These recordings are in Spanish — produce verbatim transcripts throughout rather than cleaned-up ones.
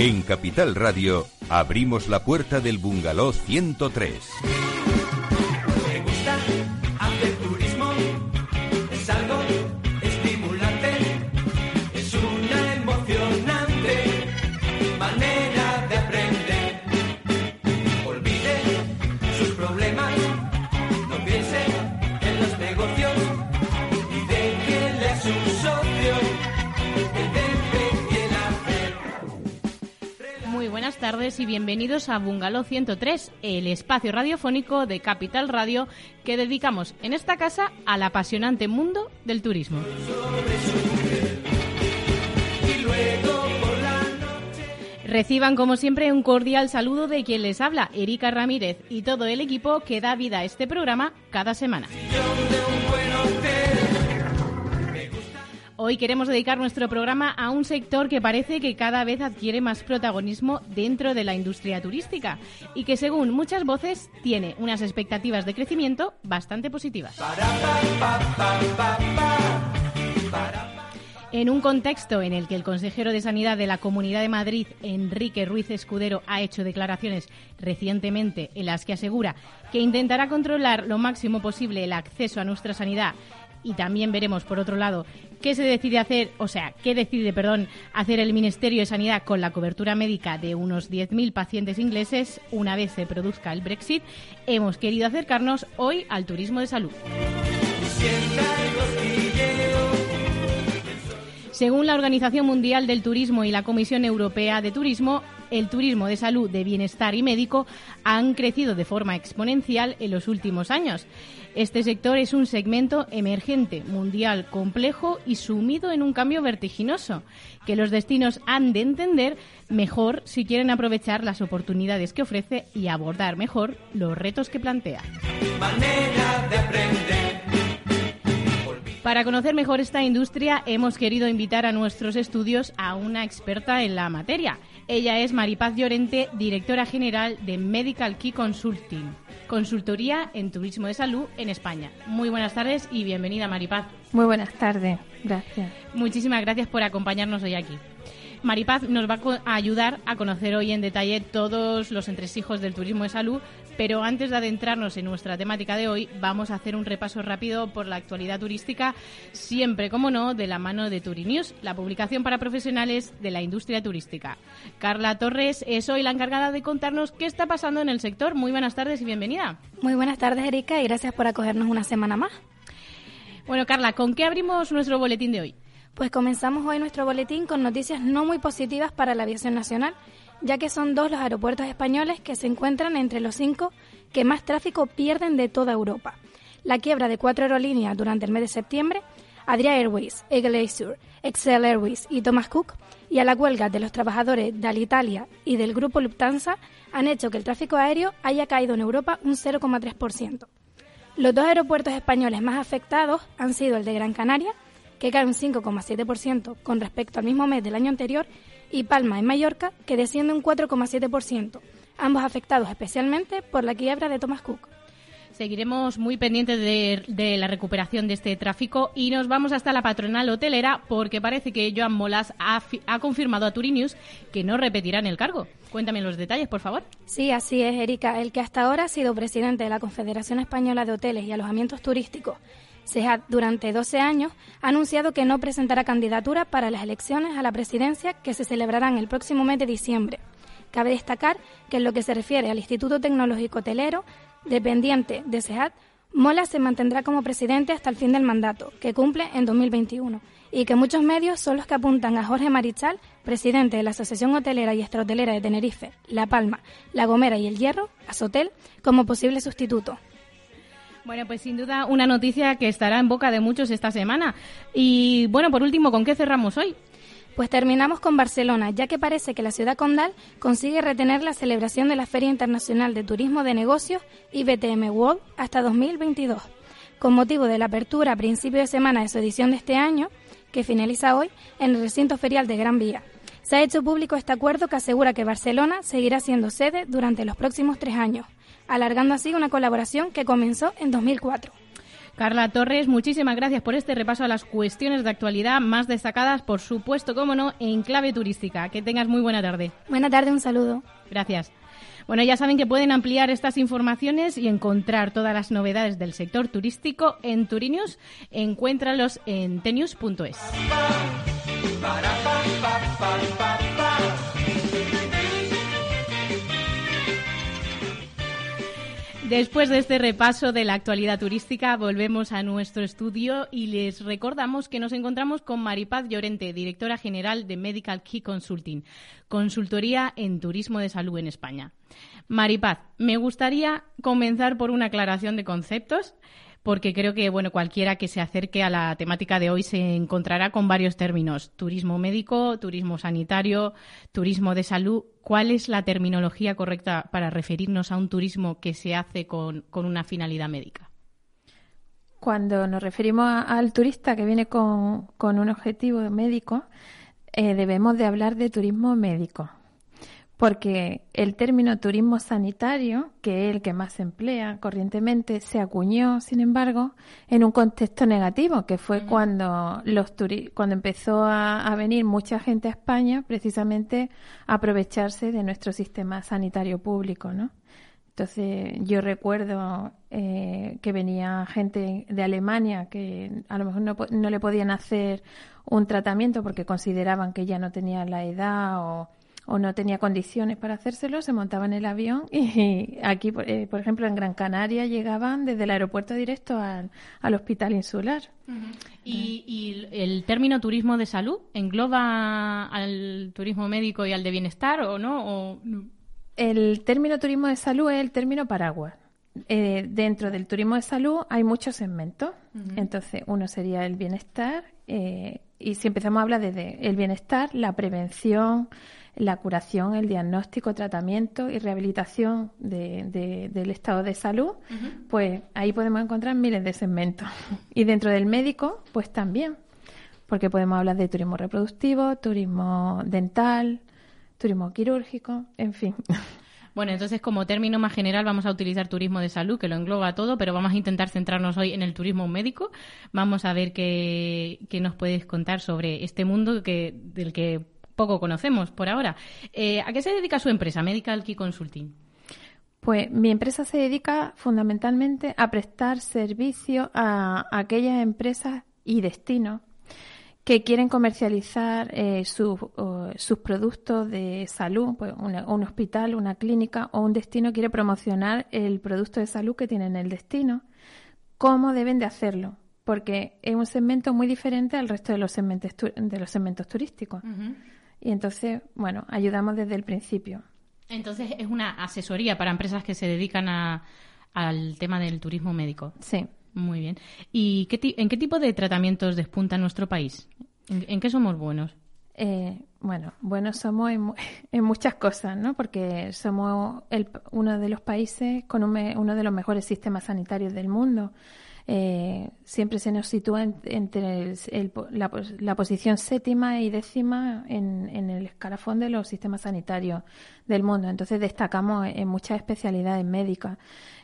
En Capital Radio abrimos la puerta del Bungalow ciento tres. Me gusta hacer turismo, es algo estimulante, es una emocionante manera de aprender. Olvide sus problemas, no piense en los negocios y déjele a su socio el debe y el hacer. Muy buenas tardes y bienvenidos a Bungalow ciento tres, el espacio radiofónico de Capital Radio que dedicamos en esta casa al apasionante mundo del turismo. Reciban como siempre un cordial saludo de quien les habla, Erika Ramírez, y todo el equipo que da vida a este programa cada semana. Hoy queremos dedicar nuestro programa a un sector que parece que cada vez adquiere más protagonismo dentro de la industria turística y que, según muchas voces, tiene unas expectativas de crecimiento bastante positivas. En un contexto en el que el consejero de Sanidad de la Comunidad de Madrid, Enrique Ruiz Escudero, ha hecho declaraciones recientemente en las que asegura que intentará controlar lo máximo posible el acceso a nuestra sanidad. Y también veremos, por otro lado, qué se decide hacer, o sea, qué decide, perdón, hacer el Ministerio de Sanidad con la cobertura médica de unos diez mil pacientes ingleses una vez se produzca el Brexit. Hemos querido acercarnos hoy al turismo de salud. Según la Organización Mundial del Turismo y la Comisión Europea de Turismo, el turismo de salud, de bienestar y médico han crecido de forma exponencial en los últimos años. Este sector es un segmento emergente, mundial, complejo y sumido en un cambio vertiginoso, que los destinos han de entender mejor si quieren aprovechar las oportunidades que ofrece y abordar mejor los retos que plantea. Manera de aprender. Para conocer mejor esta industria, hemos querido invitar a nuestros estudios a una experta en la materia. Ella es Maripaz Llorente, directora general de Medical Key Consulting, consultoría en turismo de salud en España. Muy buenas tardes y bienvenida, Maripaz. Muy buenas tardes, gracias. Muchísimas gracias por acompañarnos hoy aquí. Maripaz nos va a ayudar a conocer hoy en detalle todos los entresijos del turismo de salud, pero antes de adentrarnos en nuestra temática de hoy, vamos a hacer un repaso rápido por la actualidad turística, siempre, como no, de la mano de Turinews, la publicación para profesionales de la industria turística. Carla Torres es hoy la encargada de contarnos qué está pasando en el sector. Muy buenas tardes y bienvenida. Muy buenas tardes, Erika, y gracias por acogernos una semana más. Bueno, Carla, ¿con qué abrimos nuestro boletín de hoy? Pues comenzamos hoy nuestro boletín con noticias no muy positivas para la aviación nacional, ya que son dos los aeropuertos españoles que se encuentran entre los cinco que más tráfico pierden de toda Europa. La quiebra de cuatro aerolíneas durante el mes de septiembre, Adria Airways, Eagle Air, Excel Airways y Thomas Cook, y a la huelga de los trabajadores de Alitalia y del grupo Lufthansa, han hecho que el tráfico aéreo haya caído en Europa un cero coma tres por ciento. Los dos aeropuertos españoles más afectados han sido el de Gran Canaria, que cae un cinco coma siete por ciento con respecto al mismo mes del año anterior, y Palma, en Mallorca, que desciende un cuatro coma siete por ciento, ambos afectados especialmente por la quiebra de Thomas Cook. Seguiremos muy pendientes de, de la recuperación de este tráfico y nos vamos hasta la patronal hotelera porque parece que Joan Molas ha, ha confirmado a Turinews que no repetirán el cargo. Cuéntame los detalles, por favor. Sí, así es, Erika. El que hasta ahora ha sido presidente de la Confederación Española de Hoteles y Alojamientos Turísticos, SEHAT, durante doce años, ha anunciado que no presentará candidatura para las elecciones a la presidencia que se celebrarán el próximo mes de diciembre. Cabe destacar que en lo que se refiere al Instituto Tecnológico Hotelero, dependiente de SEHAT, Molas se mantendrá como presidente hasta el fin del mandato, que cumple en dos mil veintiuno, y que muchos medios son los que apuntan a Jorge Marichal, presidente de la Asociación Hotelera y Extrahotelera de Tenerife, La Palma, La Gomera y El Hierro, Asotel, como posible sustituto. Bueno, pues sin duda una noticia que estará en boca de muchos esta semana. Y bueno, por último, ¿con qué cerramos hoy? Pues terminamos con Barcelona, ya que parece que la ciudad condal consigue retener la celebración de la Feria Internacional de Turismo de Negocios I B T M World hasta dos mil veintidós. Con motivo de la apertura a principio de semana de su edición de este año, que finaliza hoy en el recinto ferial de Gran Vía. Se ha hecho público este acuerdo que asegura que Barcelona seguirá siendo sede durante los próximos tres años, alargando así una colaboración que comenzó en dos mil cuatro. Carla Torres, muchísimas gracias por este repaso a las cuestiones de actualidad más destacadas, por supuesto, cómo no, en clave turística. Que tengas muy buena tarde. Buena tarde, un saludo. Gracias. Bueno, ya saben que pueden ampliar estas informaciones y encontrar todas las novedades del sector turístico en Turinews. Encuéntralos en tenews punto es. Después de este repaso de la actualidad turística, volvemos a nuestro estudio y les recordamos que nos encontramos con Maripaz Llorente, directora general de Medical Key Consulting, consultoría en turismo de salud en España. Maripaz, me gustaría comenzar por una aclaración de conceptos, porque creo que bueno cualquiera que se acerque a la temática de hoy se encontrará con varios términos: turismo médico, turismo sanitario, turismo de salud. ¿Cuál es la terminología correcta para referirnos a un turismo que se hace con, con una finalidad médica? Cuando nos referimos a, al turista que viene con, con un objetivo médico, eh, debemos de hablar de turismo médico. Porque el término turismo sanitario, que es el que más se emplea corrientemente, se acuñó, sin embargo, en un contexto negativo, que fue uh-huh. cuando los turi- cuando empezó a, a venir mucha gente a España, precisamente a aprovecharse de nuestro sistema sanitario público, ¿no? Entonces, yo recuerdo eh, que venía gente de Alemania que a lo mejor no, no le podían hacer un tratamiento porque consideraban que ya no tenía la edad o o no tenía condiciones para hacérselo, se montaban en el avión y aquí, eh, por ejemplo, en Gran Canaria llegaban desde el aeropuerto directo al, al hospital insular. Uh-huh. ¿Y, ¿Y el término turismo de salud engloba al turismo médico y al de bienestar o no? O... El término turismo de salud es el término paraguas. Eh, dentro del turismo de salud hay muchos segmentos. Uh-huh. Entonces, uno sería el bienestar eh, y si empezamos a hablar desde el bienestar, la prevención, la curación, el diagnóstico, tratamiento y rehabilitación de, de, del estado de salud, uh-huh. pues ahí podemos encontrar miles de segmentos. Y dentro del médico, pues también, porque podemos hablar de turismo reproductivo, turismo dental, turismo quirúrgico, en fin. Bueno, entonces como término más general vamos a utilizar turismo de salud, que lo engloba todo, pero vamos a intentar centrarnos hoy en el turismo médico. Vamos a ver qué, qué nos puedes contar sobre este mundo que del que poco conocemos por ahora. Eh, ¿A qué se dedica su empresa, Medical Key Consulting? Pues mi empresa se dedica fundamentalmente a prestar servicio a, a aquellas empresas y destinos que quieren comercializar eh, sus, uh, sus productos de salud, pues una, un hospital, una clínica o un destino quiere promocionar el producto de salud que tiene en el destino. ¿Cómo deben de hacerlo? Porque es un segmento muy diferente al resto de los segmentos, tu- de los segmentos turísticos. Uh-huh. Y entonces, bueno, ayudamos desde el principio. Entonces es una asesoría para empresas que se dedican a, al tema del turismo médico. Sí. Muy bien. ¿Y qué ti- en qué tipo de tratamientos despunta nuestro país? ¿En, en qué somos buenos? Eh, bueno, buenos somos en, en muchas cosas, ¿no? Porque somos el, uno de los países con un me, uno de los mejores sistemas sanitarios del mundo. Eh, siempre se nos sitúa en, entre el, el, la, la posición séptima y décima en, en el escalafón de los sistemas sanitarios del mundo. Entonces destacamos en muchas especialidades médicas.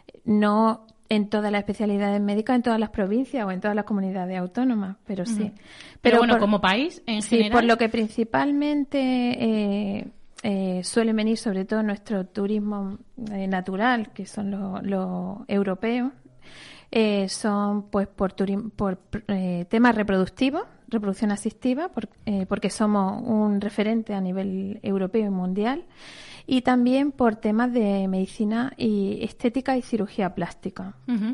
No en todas las especialidades médicas, en todas las provincias o en todas las comunidades autónomas, pero sí. Uh-huh. Pero, pero bueno, por, como país, en sí, general. Por lo que principalmente eh, eh, suele venir sobre todo nuestro turismo eh, natural, que son los, los europeos, eh, son pues por, turismo, por eh, temas reproductivos, reproducción asistiva, por, eh, porque somos un referente a nivel europeo y mundial, y también por temas de medicina y estética y cirugía plástica, uh-huh.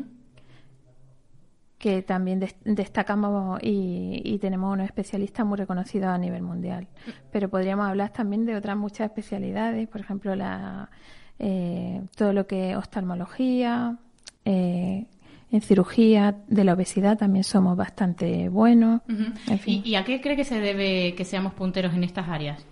que también des- destacamos y, y tenemos unos especialistas muy reconocidos a nivel mundial. Pero podríamos hablar también de otras muchas especialidades, por ejemplo, la eh, todo lo que es oftalmología, eh, en cirugía de la obesidad también somos bastante buenos. Uh-huh. En fin. ¿Y, ¿Y a qué cree que se debe que seamos punteros en estas áreas?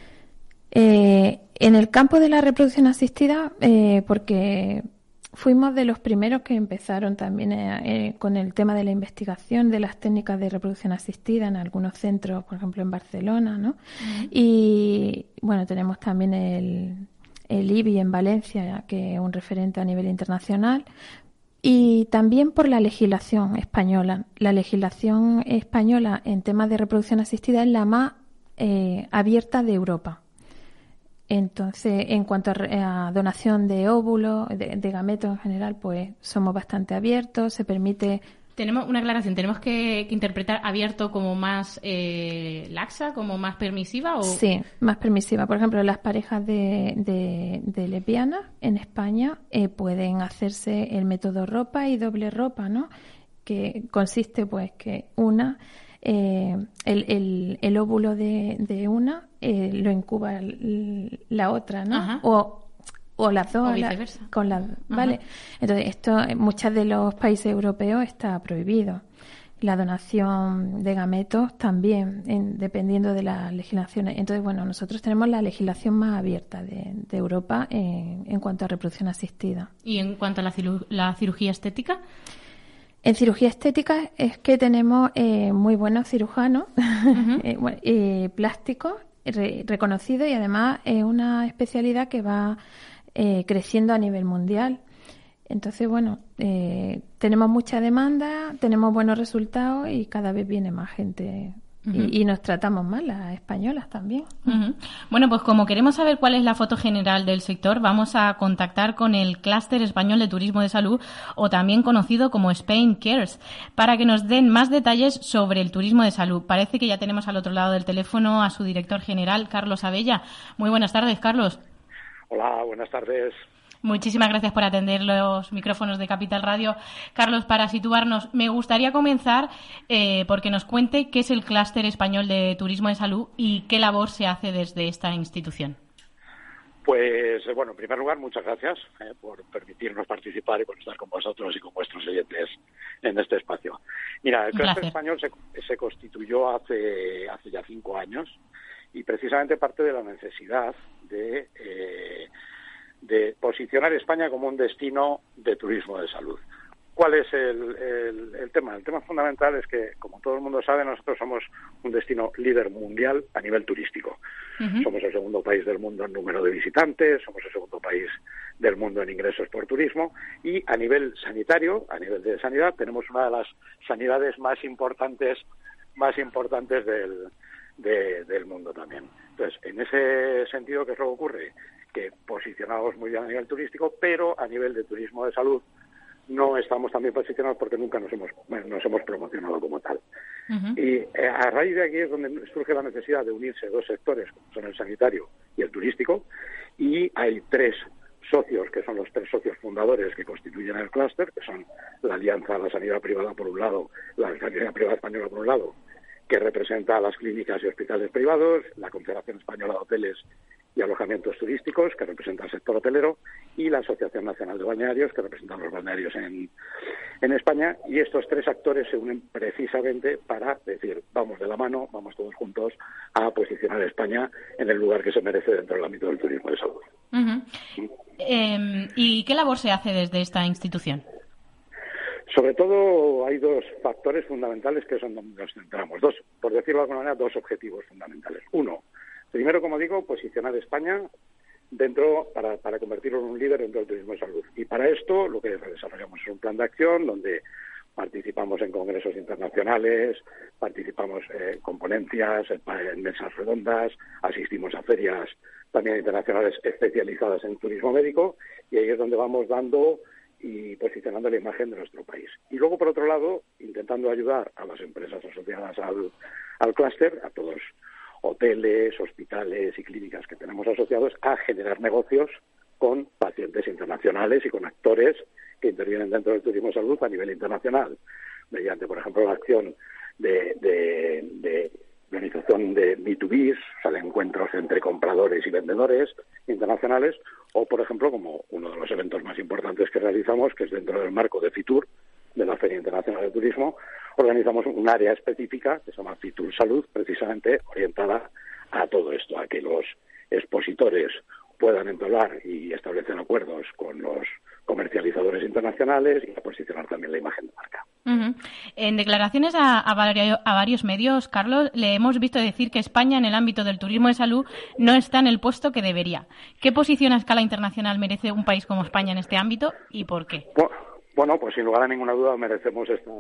Eh, en el campo de la reproducción asistida, eh, porque fuimos de los primeros que empezaron también eh, eh, con el tema de la investigación de las técnicas de reproducción asistida en algunos centros, por ejemplo en Barcelona, ¿no? Uh-huh. Y bueno, tenemos también el, el I B I en Valencia, que es un referente a nivel internacional. y también por la legislación española. La legislación española en temas de reproducción asistida es la más eh, abierta de Europa. Entonces, en cuanto a, a donación de óvulos, de, de gametos en general, pues somos bastante abiertos, se permite... Tenemos una aclaración, ¿tenemos que, que interpretar abierto como más eh, laxa, como más permisiva? O... Sí, más permisiva. Por ejemplo, las parejas de, de, de lesbianas en España eh, pueden hacerse el método ropa y doble ropa, ¿no? Que consiste, pues, que una, eh, el, el, el óvulo de, de una eh, lo incuba el, la otra, ¿no? Ajá. O o las dos o viceversa. La, con la, ¿vale? Entonces, esto en muchos de los países europeos está prohibido. La donación de gametos también, en, dependiendo de las legislaciones. Entonces, bueno, nosotros tenemos la legislación más abierta de, de Europa en, en cuanto a reproducción asistida. ¿Y en cuanto a la, ciru- la cirugía estética? En cirugía estética es que tenemos eh, muy buenos cirujanos uh-huh. eh, bueno, eh, plásticos re- reconocidos, y además es una especialidad que va Eh, creciendo a nivel mundial. Entonces, bueno, eh, tenemos mucha demanda, tenemos buenos resultados y cada vez viene más gente. Uh-huh. y, y nos tratamos mal, las españolas también. Uh-huh. Bueno, pues como queremos saber cuál es la foto general del sector, vamos a contactar con el Clúster Español de Turismo de Salud, o también conocido como Spain Cares, para que nos den más detalles sobre el turismo de salud. Parece que ya tenemos al otro lado del teléfono a su director general, Carlos Abella. Muy buenas tardes, Carlos. Hola, buenas tardes. Muchísimas gracias por atender los micrófonos de Capital Radio. Carlos, para situarnos, me gustaría comenzar eh, porque nos cuente qué es el Clúster Español de Turismo de Salud y qué labor se hace desde esta institución. Pues, bueno, en primer lugar, muchas gracias eh, por permitirnos participar y por estar con vosotros y con vuestros oyentes en este espacio. Mira, el Clúster Español se, se constituyó hace, hace ya cinco años y precisamente parte de la necesidad de, eh, de posicionar España como un destino de turismo de salud. ¿Cuál es el, el, el tema? El tema fundamental es que, como todo el mundo sabe, nosotros somos un destino líder mundial a nivel turístico. Uh-huh. Somos el segundo país del mundo en número de visitantes, somos el segundo país del mundo en ingresos por turismo, y a nivel sanitario, a nivel de sanidad, tenemos una de las sanidades más importantes, más importantes del De, del mundo también. Entonces, en ese sentido, ¿qué es lo que ocurre? Que posicionamos muy bien a nivel turístico, pero a nivel de turismo de salud no estamos tan bien posicionados porque nunca nos hemos bueno, nos hemos promocionado como tal. Uh-huh. Y eh, a raíz de aquí es donde surge la necesidad de unirse dos sectores, como son el sanitario y el turístico, y hay tres socios, que son los tres socios fundadores que constituyen el clúster, que son la Alianza de la Sanidad Privada por un lado, la Sanidad Privada Española por un lado, que representa a las clínicas y hospitales privados, la Confederación Española de Hoteles y Alojamientos Turísticos, que representa al sector hotelero, y la Asociación Nacional de Balnearios, que representa a los balnearios en, en España. Y estos tres actores se unen precisamente para decir, vamos de la mano, vamos todos juntos a posicionar a España en el lugar que se merece dentro del ámbito del turismo de salud. Uh-huh. ¿Sí? Eh, ¿Y qué labor se hace desde esta institución? Sobre todo hay dos factores fundamentales que son donde nos centramos. Dos, por decirlo de alguna manera, dos objetivos fundamentales. Uno, primero, como digo, posicionar España dentro para, para convertirlo en un líder dentro del turismo de salud. Y para esto lo que desarrollamos es un plan de acción donde participamos en congresos internacionales, participamos eh, con ponencias, en, en mesas redondas, asistimos a ferias también internacionales especializadas en turismo médico, y ahí es donde vamos dando y posicionando la imagen de nuestro país. Y luego, por otro lado, intentando ayudar a las empresas asociadas al, al clúster, a todos hoteles, hospitales y clínicas que tenemos asociados, a generar negocios con pacientes internacionales y con actores que intervienen dentro del turismo de salud a nivel internacional, mediante, por ejemplo, la acción de, de, de organización de B dos B, o sea, de encuentros entre compradores y vendedores internacionales, o, por ejemplo, como uno de los eventos más importantes que realizamos, que es dentro del marco de FITUR, de la Feria Internacional de Turismo, organizamos un área específica que se llama FITUR Salud, precisamente orientada a todo esto, a que los expositores puedan entablar y establecer acuerdos con los comercializadores internacionales y a posicionar también la imagen de marca. Uh-huh. En declaraciones a, a, vario, a varios medios, Carlos, le hemos visto decir que España en el ámbito del turismo de salud no está en el puesto que debería. ¿Qué posición a escala internacional merece un país como España en este ámbito y por qué? Bueno, Bueno, pues sin lugar a ninguna duda merecemos estar.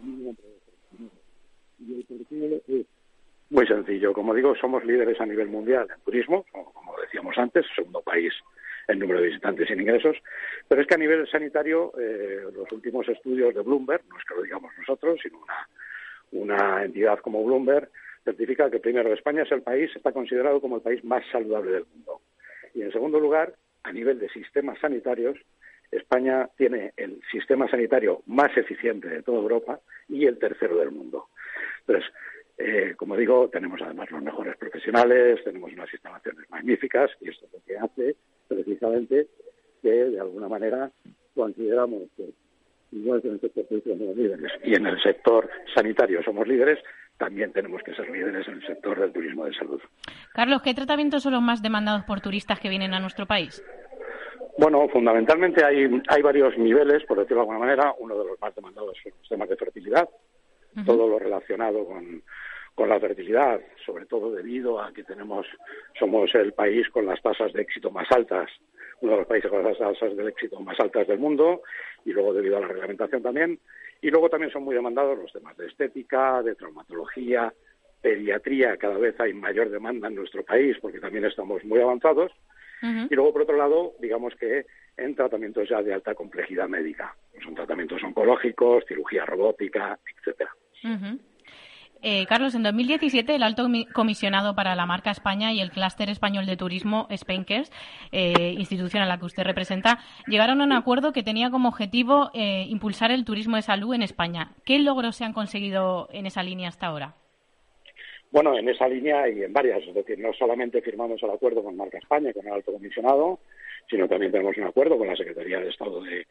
Y el porqué es muy sencillo. Como digo, somos líderes a nivel mundial en turismo, como decíamos antes, segundo país en número de visitantes y en ingresos, pero es que a nivel sanitario, eh, los últimos estudios de Bloomberg, no es que lo digamos nosotros, sino una, una entidad como Bloomberg, certifica que primero España es el país, está considerado como el país más saludable del mundo. Y en segundo lugar, a nivel de sistemas sanitarios, España tiene el sistema sanitario más eficiente de toda Europa y el tercero del mundo. Entonces, eh, como digo, tenemos además los mejores profesionales, tenemos unas instalaciones magníficas y esto es lo que hace precisamente que de alguna manera consideramos que igual que en el sector público somos líderes y en el sector sanitario somos líderes, también tenemos que ser líderes en el sector del turismo de salud. Carlos, ¿qué tratamientos son los más demandados por turistas que vienen a nuestro país? Bueno, fundamentalmente hay, hay varios niveles, por decirlo de alguna manera. Uno de los más demandados son los temas de fertilidad, uh-huh. todo lo relacionado con, con la fertilidad, sobre todo debido a que tenemos somos el país con las tasas de éxito más altas, uno de los países con las tasas de éxito más altas del mundo, y luego debido a la reglamentación también. Y luego también son muy demandados los temas de estética, de traumatología, pediatría. Cada vez hay mayor demanda en nuestro país porque también estamos muy avanzados. Uh-huh. Y luego, por otro lado, digamos que en tratamientos ya de alta complejidad médica. Son tratamientos oncológicos, cirugía robótica, etcétera. Uh-huh. Eh, Carlos, en dos mil diecisiete el Alto Comisionado para la Marca España y el Clúster Español de Turismo, Spainkers, eh, institución a la que usted representa, llegaron a un acuerdo que tenía como objetivo eh, impulsar el turismo de salud en España. ¿Qué logros se han conseguido en esa línea hasta ahora? Bueno, en esa línea y en varias, es decir, no solamente firmamos el acuerdo con Marca España, con el Alto Comisionado, sino también tenemos un acuerdo con la Secretaría de Estado de,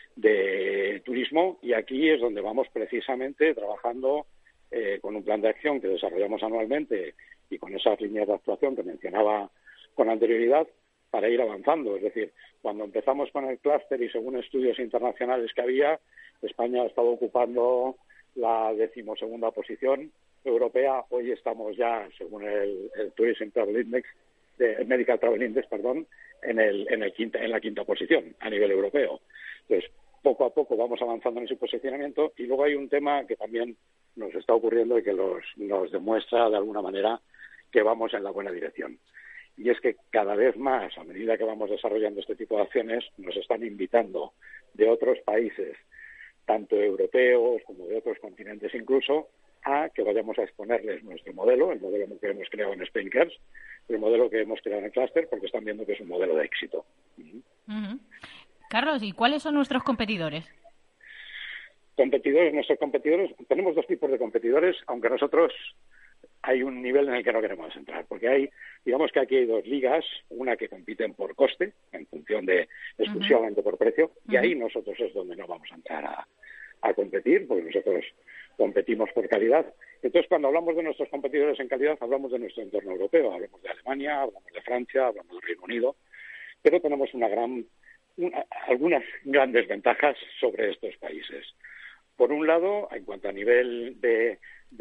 de Turismo, y aquí es donde vamos precisamente trabajando eh, con un plan de acción que desarrollamos anualmente y con esas líneas de actuación que mencionaba con anterioridad para ir avanzando. Es decir, cuando empezamos con el clúster y según estudios internacionales que había, España ha estado ocupando la decimosegunda posición europea. Hoy estamos ya, según el, el Tourism Travel Index, el Medical Travel Index, perdón, en el, en el quinta, en la quinta posición a nivel europeo. Entonces, poco a poco vamos avanzando en ese posicionamiento, y luego hay un tema que también nos está ocurriendo y que los, nos demuestra de alguna manera que vamos en la buena dirección. Y es que cada vez más, a medida que vamos desarrollando este tipo de acciones, nos están invitando de otros países, tanto europeos como de otros continentes incluso, a que vayamos a exponerles nuestro modelo, el modelo que hemos creado en Spainkers, el modelo que hemos creado en el clúster, porque están viendo que es un modelo de éxito. Uh-huh. Uh-huh. Carlos, ¿y cuáles son nuestros competidores? Competidores, nuestros competidores, tenemos dos tipos de competidores, aunque nosotros hay un nivel en el que no queremos entrar, porque hay, digamos que aquí hay dos ligas, una que compiten por coste, en función de exclusivamente uh-huh. por precio, uh-huh. y ahí nosotros es donde no vamos a entrar a, a competir, porque nosotros competimos por calidad. Entonces, cuando hablamos de nuestros competidores en calidad, hablamos de nuestro entorno europeo, hablamos de Alemania, hablamos de Francia, hablamos del Reino Unido, pero tenemos una gran, una, algunas grandes ventajas sobre estos países. Por un lado, en cuanto a nivel de,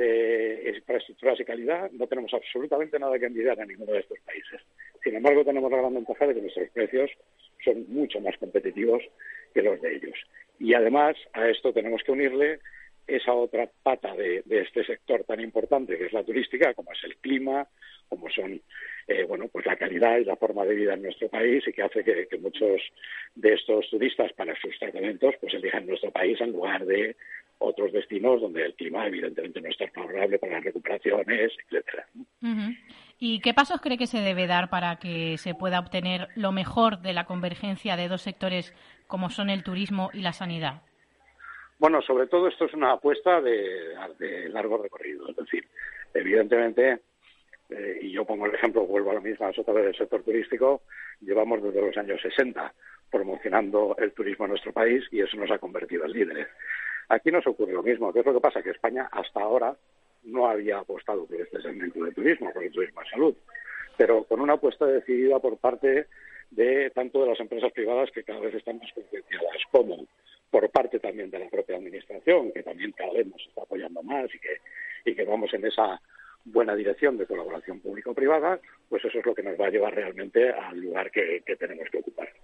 de infraestructuras y calidad, no tenemos absolutamente nada que envidiar a ninguno de estos países. Sin embargo, tenemos la gran ventaja de que nuestros precios son mucho más competitivos que los de ellos. Y además, a esto tenemos que unirle esa otra pata de, de este sector tan importante que es la turística, como es el clima, como son eh, bueno pues la calidad y la forma de vida en nuestro país, y que hace que, que muchos de estos turistas para sus tratamientos pues elijan nuestro país en lugar de otros destinos donde el clima evidentemente no está favorable para las recuperaciones, etcétera. Uh-huh. ¿Y qué pasos cree que se debe dar para que se pueda obtener lo mejor de la convergencia de dos sectores como son el turismo y la sanidad? Bueno, sobre todo esto es una apuesta de, de largo recorrido. Es decir, evidentemente, eh, y yo pongo el ejemplo, vuelvo a la misma otra vez del sector turístico, llevamos desde los años sesenta promocionando el turismo en nuestro país y eso nos ha convertido en líderes. Aquí nos ocurre lo mismo. ¿Qué es lo que pasa? Que España hasta ahora no había apostado por este segmento de turismo, por el turismo de salud, pero con una apuesta decidida por parte de tanto de las empresas privadas, que cada vez están más concienciadas, como por parte también de la propia administración, que también cada vez nos está apoyando más y que, y que vamos en esa buena dirección de colaboración público-privada, pues eso es lo que nos va a llevar realmente al lugar que, que tenemos que ocupar.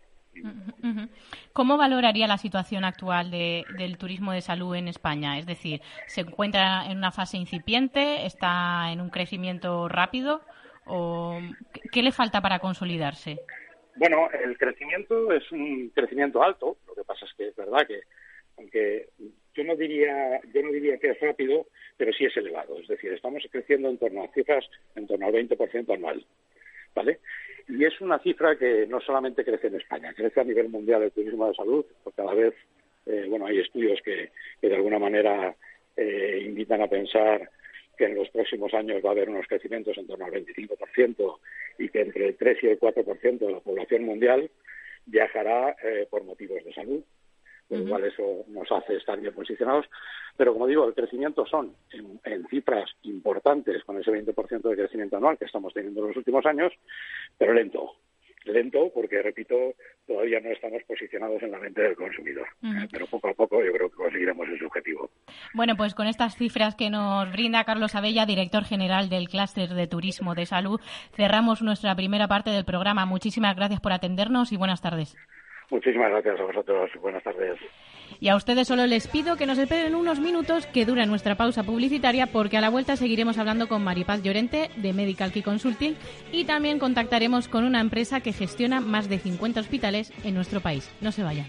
¿Cómo valoraría la situación actual de, del turismo de salud en España? Es decir, ¿se encuentra en una fase incipiente? ¿Está en un crecimiento rápido? ¿O qué le falta para consolidarse? Bueno, el crecimiento es un crecimiento alto. Lo que pasa es que es verdad que, aunque yo no diría, yo no diría que es rápido, pero sí es elevado. Es decir, estamos creciendo en torno a cifras en torno al veinte por ciento anual, ¿vale? Y es una cifra que no solamente crece en España, crece a nivel mundial el turismo de salud, porque cada vez, eh, bueno, hay estudios que, que de alguna manera eh, invitan a pensar que en los próximos años va a haber unos crecimientos en torno al veinticinco por ciento y que entre el tres y el cuatro por ciento de la población mundial viajará eh, por motivos de salud, con lo cual eso nos hace estar bien posicionados. Pero, como digo, el crecimiento son en, en cifras importantes, con ese veinte por ciento de crecimiento anual que estamos teniendo en los últimos años, pero lento. Lento porque, repito, todavía no estamos posicionados en la mente del consumidor. Uh-huh. Eh, pero poco a poco yo creo que conseguiremos ese objetivo. Bueno, pues con estas cifras que nos brinda Carlos Abella, director general del Clúster de Turismo de Salud, cerramos nuestra primera parte del programa. Muchísimas gracias por atendernos y buenas tardes. Muchísimas gracias a vosotros. Buenas tardes. Y a ustedes solo les pido que nos esperen unos minutos que dura nuestra pausa publicitaria, porque a la vuelta seguiremos hablando con Maripaz Llorente de Medical Key Consulting y también contactaremos con una empresa que gestiona más de cincuenta hospitales en nuestro país. No se vayan.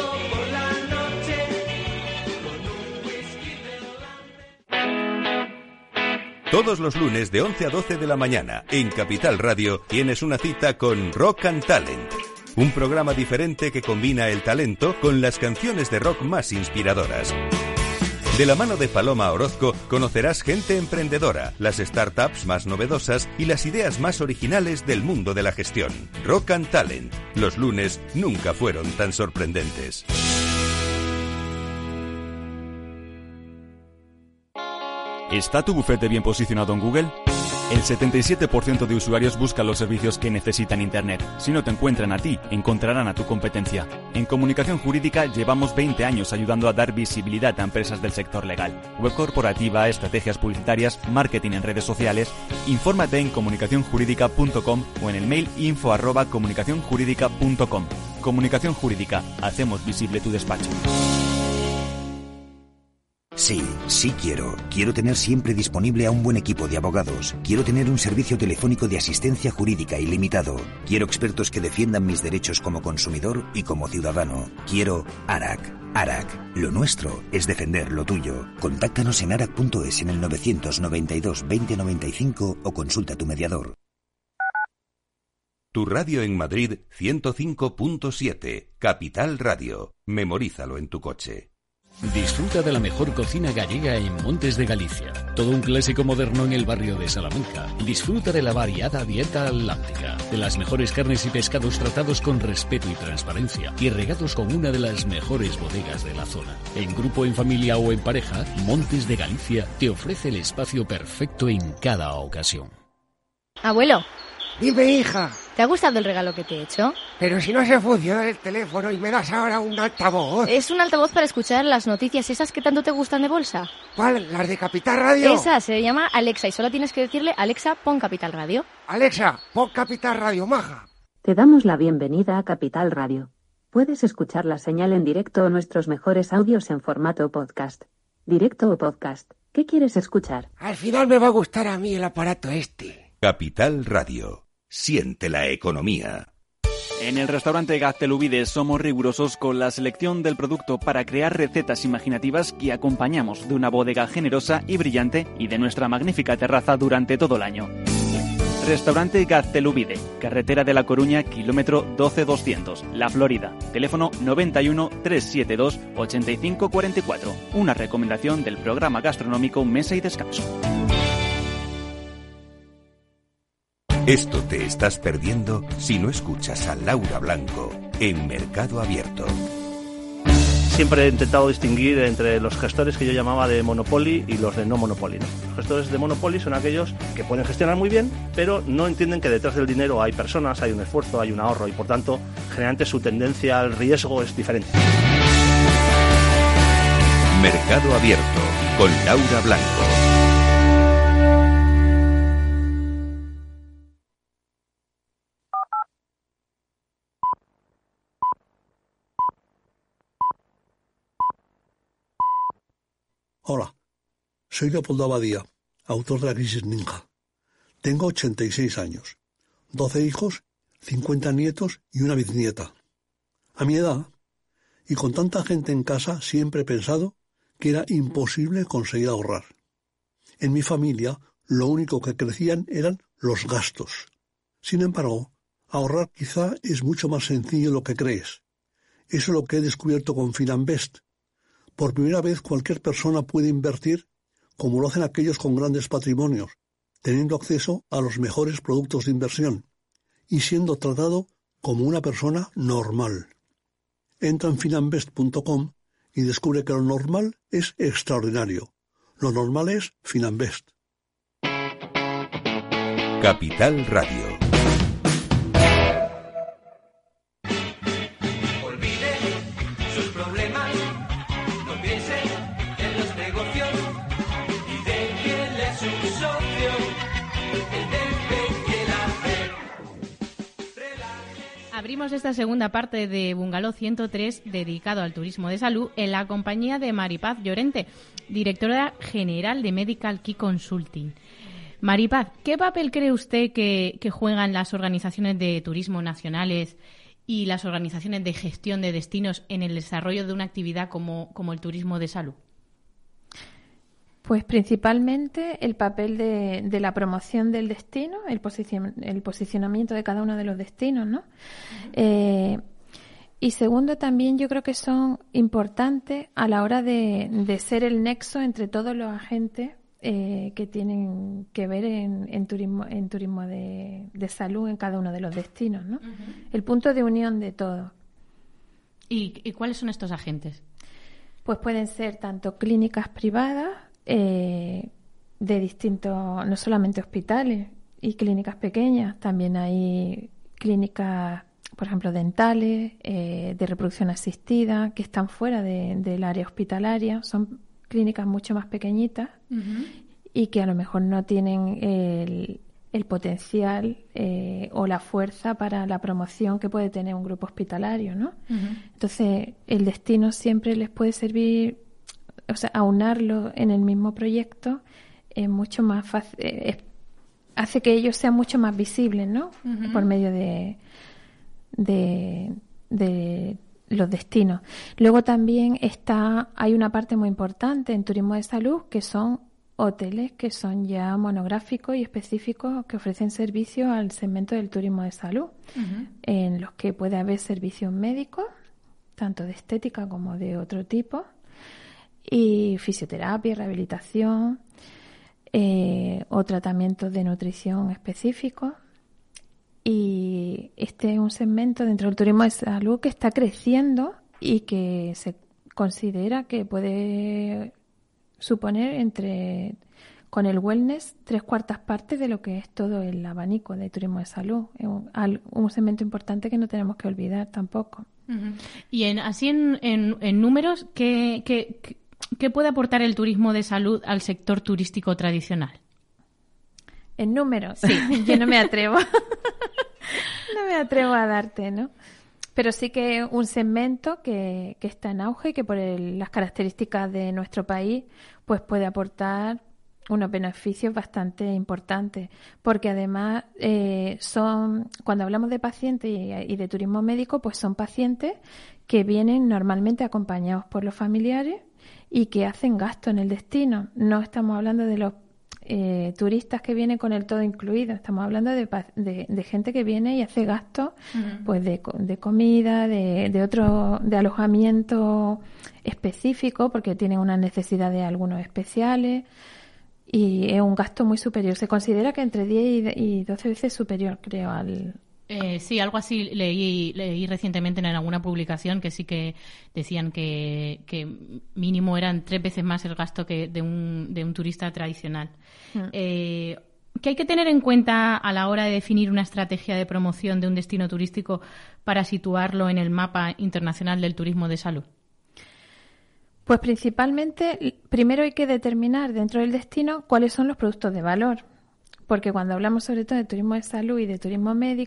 Todos los lunes de once a doce de la mañana en Capital Radio tienes una cita con Rock and Talent. Un programa diferente que combina el talento con las canciones de rock más inspiradoras. De la mano de Paloma Orozco conocerás gente emprendedora, las startups más novedosas y las ideas más originales del mundo de la gestión. Rock and Talent. Los lunes nunca fueron tan sorprendentes. ¿Está tu bufete bien posicionado en Google? El setenta y siete por ciento de usuarios buscan los servicios que necesitan Internet. Si no te encuentran a ti, encontrarán a tu competencia. En Comunicación Jurídica llevamos veinte años ayudando a dar visibilidad a empresas del sector legal. Web corporativa, estrategias publicitarias, marketing en redes sociales. Infórmate en comunicación jurídica punto com o en el mail info arroba comunicación jurídica punto com. Comunicación Jurídica. Hacemos visible tu despacho. Sí, sí quiero. Quiero tener siempre disponible a un buen equipo de abogados. Quiero tener un servicio telefónico de asistencia jurídica ilimitado. Quiero expertos que defiendan mis derechos como consumidor y como ciudadano. Quiero ARAC. ARAC. Lo nuestro es defender lo tuyo. Contáctanos en arac punto es en el novecientos noventa y dos veinte noventa y cinco o consulta a tu mediador. Tu radio en Madrid ciento cinco punto siete. Capital Radio. Memorízalo en tu coche. Disfruta de la mejor cocina gallega en Montes de Galicia. Todo un clásico moderno en el barrio de Salamanca. Disfruta de la variada dieta atlántica, de las mejores carnes y pescados tratados con respeto y transparencia y regados con una de las mejores bodegas de la zona. En grupo, en familia o en pareja, Montes de Galicia te ofrece el espacio perfecto en cada ocasión. Abuelo. Dime, hija. ¿Te ha gustado el regalo que te he hecho? Pero si no se funciona el teléfono y me das ahora un altavoz. Es un altavoz para escuchar las noticias esas que tanto te gustan de bolsa. ¿Cuál? ¿Las de Capital Radio? Esa se llama Alexa y solo tienes que decirle: Alexa, pon Capital Radio. Alexa, pon Capital Radio, maja. Te damos la bienvenida a Capital Radio. Puedes escuchar la señal en directo o nuestros mejores audios en formato podcast. Directo o podcast. ¿Qué quieres escuchar? Al final me va a gustar a mí el aparato este. Capital Radio. Siente la economía. En el restaurante Gaztelubides somos rigurosos con la selección del producto para crear recetas imaginativas que acompañamos de una bodega generosa y brillante y de nuestra magnífica terraza durante todo el año. Restaurante Gaztelubide, carretera de La Coruña, kilómetro doce doscientos, La Florida. Teléfono noventa y uno, trescientos setenta y dos, ochenta y cinco cuarenta y cuatro. Una recomendación del programa gastronómico Mesa y Descanso. Esto te estás perdiendo si no escuchas a Laura Blanco en Mercado Abierto. Siempre he intentado distinguir entre los gestores que yo llamaba de Monopoly y los de no Monopoly, ¿no? Los gestores de Monopoly son aquellos que pueden gestionar muy bien, pero no entienden que detrás del dinero hay personas, hay un esfuerzo, hay un ahorro y por tanto generalmente su tendencia al riesgo es diferente. Mercado Abierto con Laura Blanco. Hola, soy Leopoldo Abadía, autor de La Crisis Ninja. Tengo ochenta y seis años, doce hijos, cincuenta nietos y una bisnieta. A mi edad, y con tanta gente en casa, siempre he pensado que era imposible conseguir ahorrar. En mi familia, lo único que crecían eran los gastos. Sin embargo, ahorrar quizá es mucho más sencillo de lo que crees. Eso es lo que he descubierto con Finanbest. Por primera vez cualquier persona puede invertir como lo hacen aquellos con grandes patrimonios, teniendo acceso a los mejores productos de inversión y siendo tratado como una persona normal. Entra en finanbest punto com y descubre que lo normal es extraordinario. Lo normal es Finanbest. Capital Radio. Olvide sus problemas, no piense en los negocios y de quién es su socio, el debe que la hacer. Abrimos esta segunda parte de Bungalow ciento tres dedicado al turismo de salud en la compañía de Maripaz Llorente, directora general de Medical Key Consulting. Maripaz, ¿qué papel cree usted que, que juegan las organizaciones de turismo nacionales y las organizaciones de gestión de destinos en el desarrollo de una actividad como, como el turismo de salud? Pues principalmente el papel de, de la promoción del destino, el, posicion, el posicionamiento de cada uno de los destinos, ¿no? Uh-huh. Eh, y segundo, también yo creo que son importantes a la hora de, de ser el nexo entre todos los agentes eh, que tienen que ver en, en turismo, en turismo de, de salud en cada uno de los destinos, ¿no? Uh-huh. El punto de unión de todo. ¿Y, ¿Y cuáles son estos agentes? Pues pueden ser tanto clínicas privadas, Eh, de distintos, no solamente hospitales y clínicas pequeñas, también hay clínicas, por ejemplo, dentales, eh, de reproducción asistida, que están fuera de, del área hospitalaria, son clínicas mucho más pequeñitas uh-huh. y que a lo mejor no tienen el, el potencial eh, o la fuerza para la promoción que puede tener un grupo hospitalario, ¿no? Uh-huh. Entonces, el destino siempre les puede servir. O sea, aunarlo en el mismo proyecto es mucho más fácil, eh, hace que ellos sean mucho más visibles, ¿no? Uh-huh. Por medio de, de, de los destinos. Luego también está, hay una parte muy importante en turismo de salud que son hoteles que son ya monográficos y específicos que ofrecen servicios al segmento del turismo de salud, uh-huh. en los que puede haber servicios médicos, tanto de estética como de otro tipo, y fisioterapia, rehabilitación eh, o tratamientos de nutrición específicos. Y este es un segmento dentro del turismo de salud que está creciendo y que se considera que puede suponer entre con el wellness tres cuartas partes de lo que es todo el abanico de turismo de salud. Es un, un segmento importante que no tenemos que olvidar tampoco. Uh-huh. Y en, así en, en, en números, ¿qué, qué, qué ¿Qué puede aportar el turismo de salud al sector turístico tradicional? En números, sí, yo no me atrevo. no me atrevo a darte, ¿no? Pero sí que un segmento que, que está en auge y que por el, las características de nuestro país pues puede aportar unos beneficios bastante importantes, porque además eh, son, cuando hablamos de pacientes y, y de turismo médico, pues son pacientes que vienen normalmente acompañados por los familiares y que hacen gasto en el destino. No estamos hablando de los eh, turistas que vienen con el todo incluido, estamos hablando de, de, de gente que viene y hace gasto uh-huh. pues de, de comida, de, de otro, de alojamiento específico, porque tienen unas necesidades algunos especiales, y es un gasto muy superior. Se considera que entre diez y doce veces superior, creo, al... Eh, sí, algo así leí, leí recientemente en alguna publicación que sí que decían que, que mínimo eran tres veces más el gasto que de un, de un turista tradicional. Mm. Eh, ¿Qué hay que tener en cuenta a la hora de definir una estrategia de promoción de un destino turístico para situarlo en el mapa internacional del turismo de salud? Pues principalmente, primero hay que determinar dentro del destino cuáles son los productos de valor. Porque cuando hablamos sobre todo de turismo de salud y de turismo médico,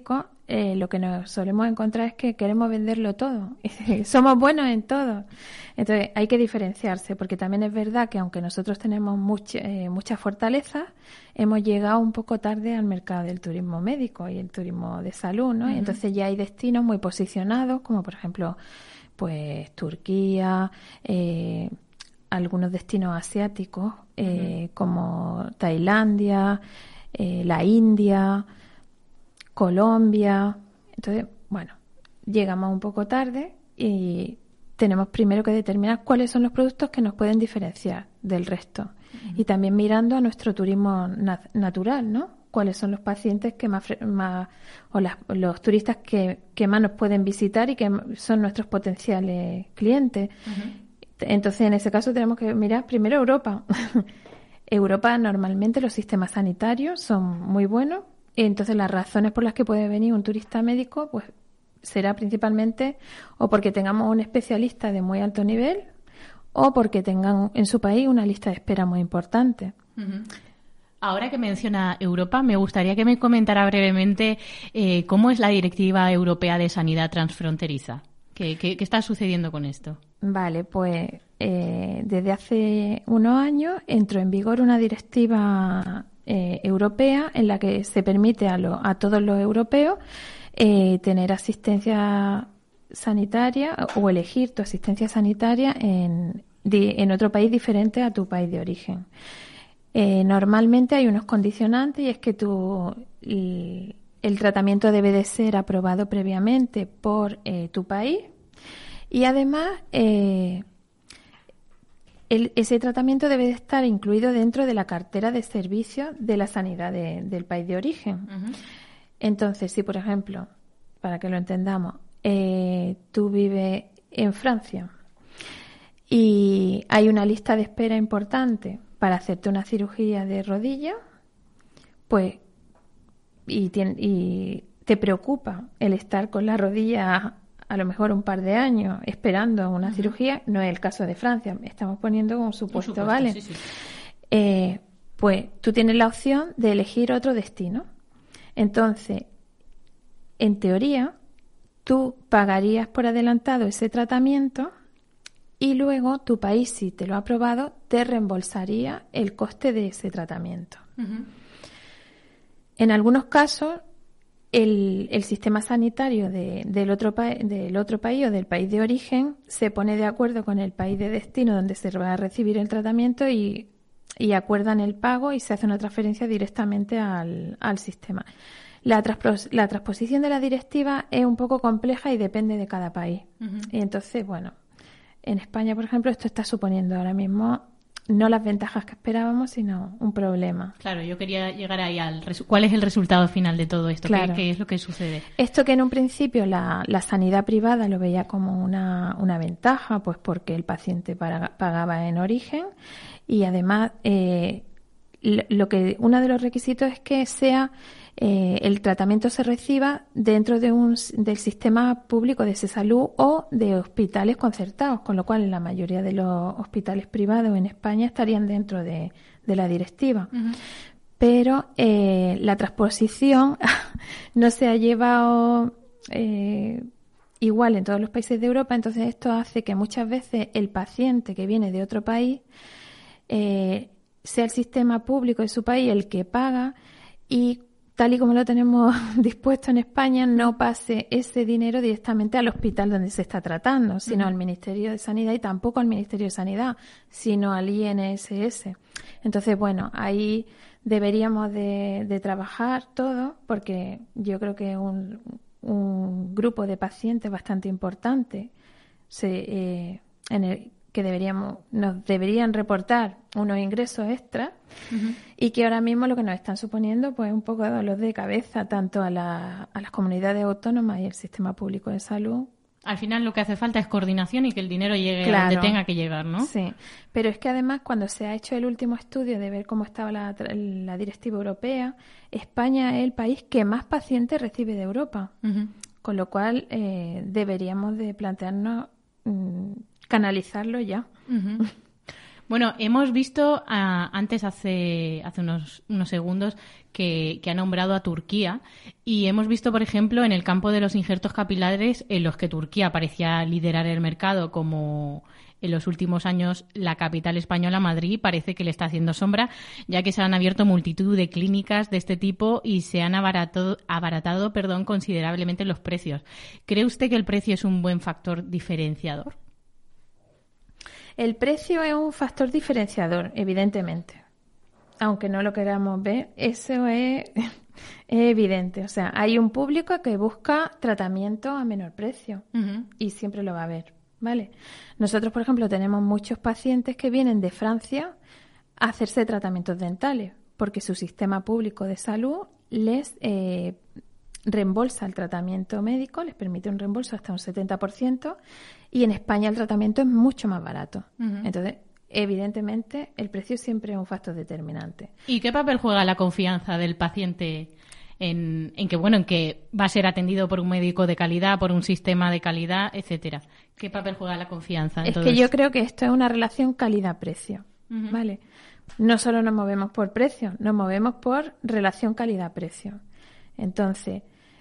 eh, lo que nos solemos encontrar es que queremos venderlo todo. Somos buenos en todo. Entonces hay que diferenciarse, porque también es verdad que aunque nosotros tenemos mucha, eh, muchas fortalezas, hemos llegado un poco tarde al mercado del turismo médico y el turismo de salud, ¿no? Uh-huh. Y entonces ya hay destinos muy posicionados, como por ejemplo, pues Turquía, eh, algunos destinos asiáticos, eh, uh-huh. como Tailandia, eh, la India, Colombia. Entonces, bueno, llegamos un poco tarde y tenemos primero que determinar cuáles son los productos que nos pueden diferenciar del resto. Uh-huh. Y también mirando a nuestro turismo nat- natural, ¿no? Cuáles son los pacientes que más, más o las, los turistas que, que más nos pueden visitar y que son nuestros potenciales clientes. Uh-huh. Entonces, en ese caso tenemos que mirar primero Europa. Europa, normalmente los sistemas sanitarios son muy buenos. Y entonces las razones por las que puede venir un turista médico, pues será principalmente o porque tengamos un especialista de muy alto nivel o porque tengan en su país una lista de espera muy importante. Uh-huh. Ahora que menciona Europa, me gustaría que me comentara brevemente eh, cómo es la Directiva Europea de Sanidad Transfronteriza. ¿Qué, qué, qué está sucediendo con esto? Vale, pues eh, desde hace unos años entró en vigor una directiva Eh, europea en la que se permite a, lo, a todos los europeos eh, tener asistencia sanitaria o elegir tu asistencia sanitaria en, di, en otro país diferente a tu país de origen. Eh, normalmente hay unos condicionantes y es que tu, el, el tratamiento debe de ser aprobado previamente por eh, tu país y además eh, El, ese tratamiento debe de estar incluido dentro de la cartera de servicios de la sanidad de, del país de origen. Uh-huh. Entonces, si por ejemplo, para que lo entendamos, eh, tú vives en Francia y hay una lista de espera importante para hacerte una cirugía de rodilla, pues y, tiene, y te preocupa el estar con la rodilla a lo mejor un par de años esperando una uh-huh. cirugía, no es el caso de Francia, estamos poniendo un supuesto, un supuesto ¿vale? Sí, sí. Eh, pues tú tienes la opción de elegir otro destino. Entonces, en teoría, tú pagarías por adelantado ese tratamiento y luego tu país, si te lo ha aprobado, te reembolsaría el coste de ese tratamiento. Uh-huh. En algunos casos, El, el sistema sanitario de, del, otro pa- del otro país o del país de origen se pone de acuerdo con el país de destino donde se va a recibir el tratamiento y, y acuerdan el pago y se hace una transferencia directamente al, al sistema. La, transpos- la transposición de la directiva es un poco compleja y depende de cada país. Uh-huh. Y entonces, bueno, en España, por ejemplo, esto está suponiendo ahora mismo no las ventajas que esperábamos, sino un problema. Claro, yo quería llegar ahí al... Resu- ¿Cuál es el resultado final de todo esto? Claro. ¿Qué, qué es lo que sucede? Esto que en un principio la, la sanidad privada lo veía como una, una ventaja, pues porque el paciente para, pagaba en origen y además eh, lo que uno de los requisitos es que sea eh, el tratamiento se reciba dentro de un del sistema público de salud o de hospitales concertados, con lo cual la mayoría de los hospitales privados en España estarían dentro de, de la directiva. Uh-huh. Pero eh, la transposición no se ha llevado eh, igual en todos los países de Europa, entonces esto hace que muchas veces el paciente que viene de otro país eh, sea el sistema público de su país el que paga y tal y como lo tenemos dispuesto en España, no pase ese dinero directamente al hospital donde se está tratando, sino uh-huh. al Ministerio de Sanidad y tampoco al Ministerio de Sanidad, sino al I N S S. Entonces, bueno, ahí deberíamos de, de trabajar todo porque yo creo que un, un grupo de pacientes bastante importante se, eh, en el que deberíamos nos deberían reportar unos ingresos extras uh-huh. y que ahora mismo lo que nos están suponiendo pues un poco de dolor de cabeza tanto a, la, a las comunidades autónomas y el sistema público de salud. Al final lo que hace falta es coordinación y que el dinero llegue claro, a donde tenga que llegar, ¿no? Sí, pero es que además cuando se ha hecho el último estudio de ver cómo estaba la, la directiva europea, España es el país que más pacientes recibe de Europa, uh-huh. con lo cual eh, deberíamos de plantearnos mmm, canalizarlo ya. Uh-huh. Bueno, hemos visto uh, antes, hace, hace unos, unos segundos, que, que ha nombrado a Turquía y hemos visto, por ejemplo, en el campo de los injertos capilares, en los que Turquía parecía liderar el mercado, como en los últimos años la capital española, Madrid, parece que le está haciendo sombra, ya que se han abierto multitud de clínicas de este tipo y se han abaratado, abaratado perdón, considerablemente los precios. ¿Cree usted que el precio es un buen factor diferenciador? El precio es un factor diferenciador, evidentemente. Aunque no lo queramos ver, eso es, es evidente. O sea, hay un público que busca tratamiento a menor precio uh-huh. y siempre lo va a haber. ¿Vale? Nosotros, por ejemplo, tenemos muchos pacientes que vienen de Francia a hacerse tratamientos dentales porque su sistema público de salud les eh, reembolsa el tratamiento médico, les permite un reembolso hasta un setenta por ciento y en España el tratamiento es mucho más barato. Uh-huh. Entonces, evidentemente, el precio siempre es un factor determinante. ¿Y qué papel juega la confianza del paciente En, en que bueno en que va a ser atendido por un médico de calidad, por un sistema de calidad, etcétera? ¿Qué papel juega la confianza en es todo que esto? Yo creo que esto es una relación calidad-precio, uh-huh. ¿vale? No solo nos movemos por precio, nos movemos por relación calidad-precio. Entonces,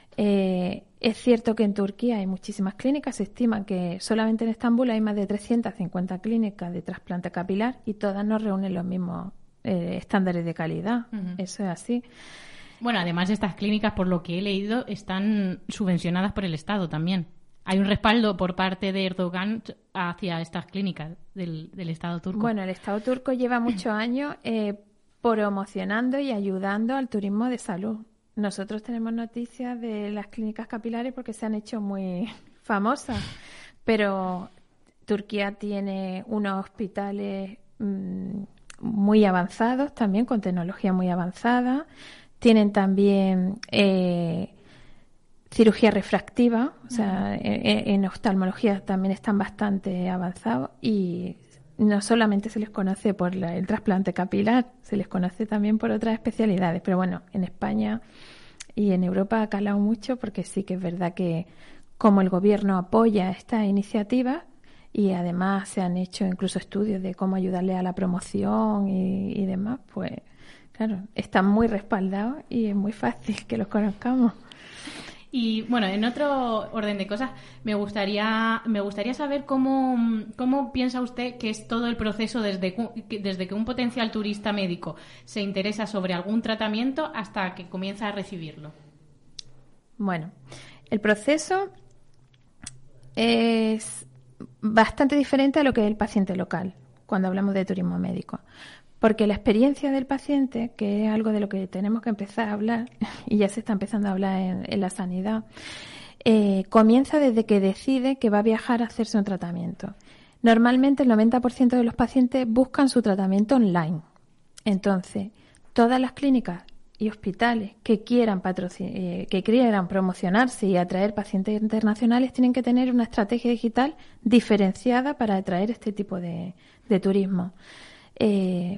eh, es cierto que en Turquía hay muchísimas clínicas. Se estima que solamente en Estambul hay más de trescientas cincuenta clínicas de trasplante capilar y todas no reúnen los mismos eh, estándares de calidad. Uh-huh. Eso es así. Bueno, además estas clínicas, por lo que he leído, están subvencionadas por el Estado también. Hay un respaldo por parte de Erdogan hacia estas clínicas del, del Estado turco. Bueno, el Estado turco lleva muchos años eh, promocionando y ayudando al turismo de salud. Nosotros tenemos noticias de las clínicas capilares porque se han hecho muy famosas, pero Turquía tiene unos hospitales mmm, muy avanzados también, con tecnología muy avanzada. Tienen también eh, cirugía refractiva, o sea, en, en oftalmología también están bastante avanzados y no solamente se les conoce por la, el trasplante capilar, se les conoce también por otras especialidades. Pero bueno, en España y en Europa ha calado mucho porque sí que es verdad que como el gobierno apoya estas iniciativas y además se han hecho incluso estudios de cómo ayudarle a la promoción y, y demás, pues claro, están muy respaldados y es muy fácil que los conozcamos. Y bueno, en otro orden de cosas, me gustaría me gustaría saber cómo, cómo piensa usted que es todo el proceso desde, desde que un potencial turista médico se interesa sobre algún tratamiento hasta que comienza a recibirlo. Bueno, el proceso es bastante diferente a lo que es el paciente local cuando hablamos de turismo médico. Porque la experiencia del paciente, que es algo de lo que tenemos que empezar a hablar, y ya se está empezando a hablar en, en la sanidad, eh, comienza desde que decide que va a viajar a hacerse un tratamiento. Normalmente el noventa por ciento de los pacientes buscan su tratamiento online. Entonces, todas las clínicas y hospitales que quieran, patrocin- eh, que quieran promocionarse y atraer pacientes internacionales tienen que tener una estrategia digital diferenciada para atraer este tipo de, de turismo. Eh,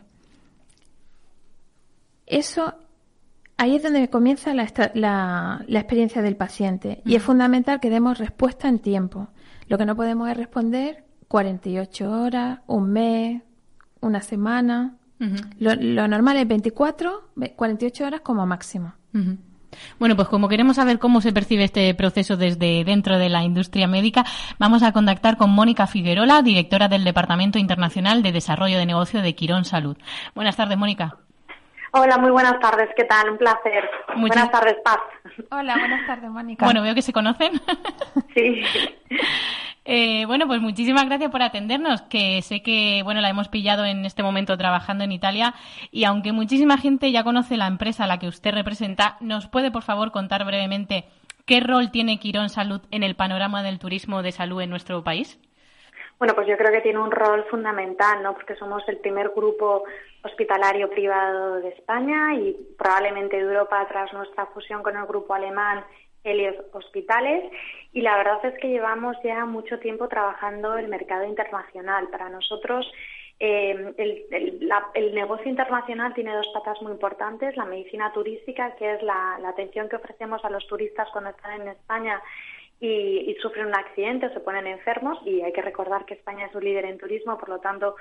Eso, ahí es donde comienza la, la, la experiencia del paciente y es fundamental que demos respuesta en tiempo. Lo que no podemos es responder cuarenta y ocho horas, un mes, una semana. Uh-huh. Lo, lo normal es veinticuatro, cuarenta y ocho horas como máximo. Uh-huh. Bueno, pues como queremos saber cómo se percibe este proceso desde dentro de la industria médica, vamos a contactar con Mónica Figuerola, directora del Departamento Internacional de Desarrollo de Negocio de Quirón Salud. Buenas tardes, Mónica. Hola, muy buenas tardes. ¿Qué tal? Un placer. Muchas... Buenas tardes, Paz. Hola, buenas tardes, Mónica. Bueno, veo que se conocen. Sí. Eh, bueno, pues muchísimas gracias por atendernos, que sé que bueno la hemos pillado en este momento trabajando en Italia y aunque muchísima gente ya conoce la empresa a la que usted representa, ¿nos puede por favor contar brevemente qué rol tiene Quirón Salud en el panorama del turismo de salud en nuestro país? Bueno, pues yo creo que tiene un rol fundamental, ¿no? Porque somos el primer grupo hospitalario privado de España y probablemente de Europa tras nuestra fusión con el grupo alemán Helios Hospitales, y la verdad es que llevamos ya mucho tiempo trabajando el mercado internacional. Para nosotros eh, el, el, la, el negocio internacional tiene dos patas muy importantes: la medicina turística, que es la, la atención que ofrecemos a los turistas cuando están en España y, y sufren un accidente o se ponen enfermos, y hay que recordar que España es un líder en turismo, por lo tanto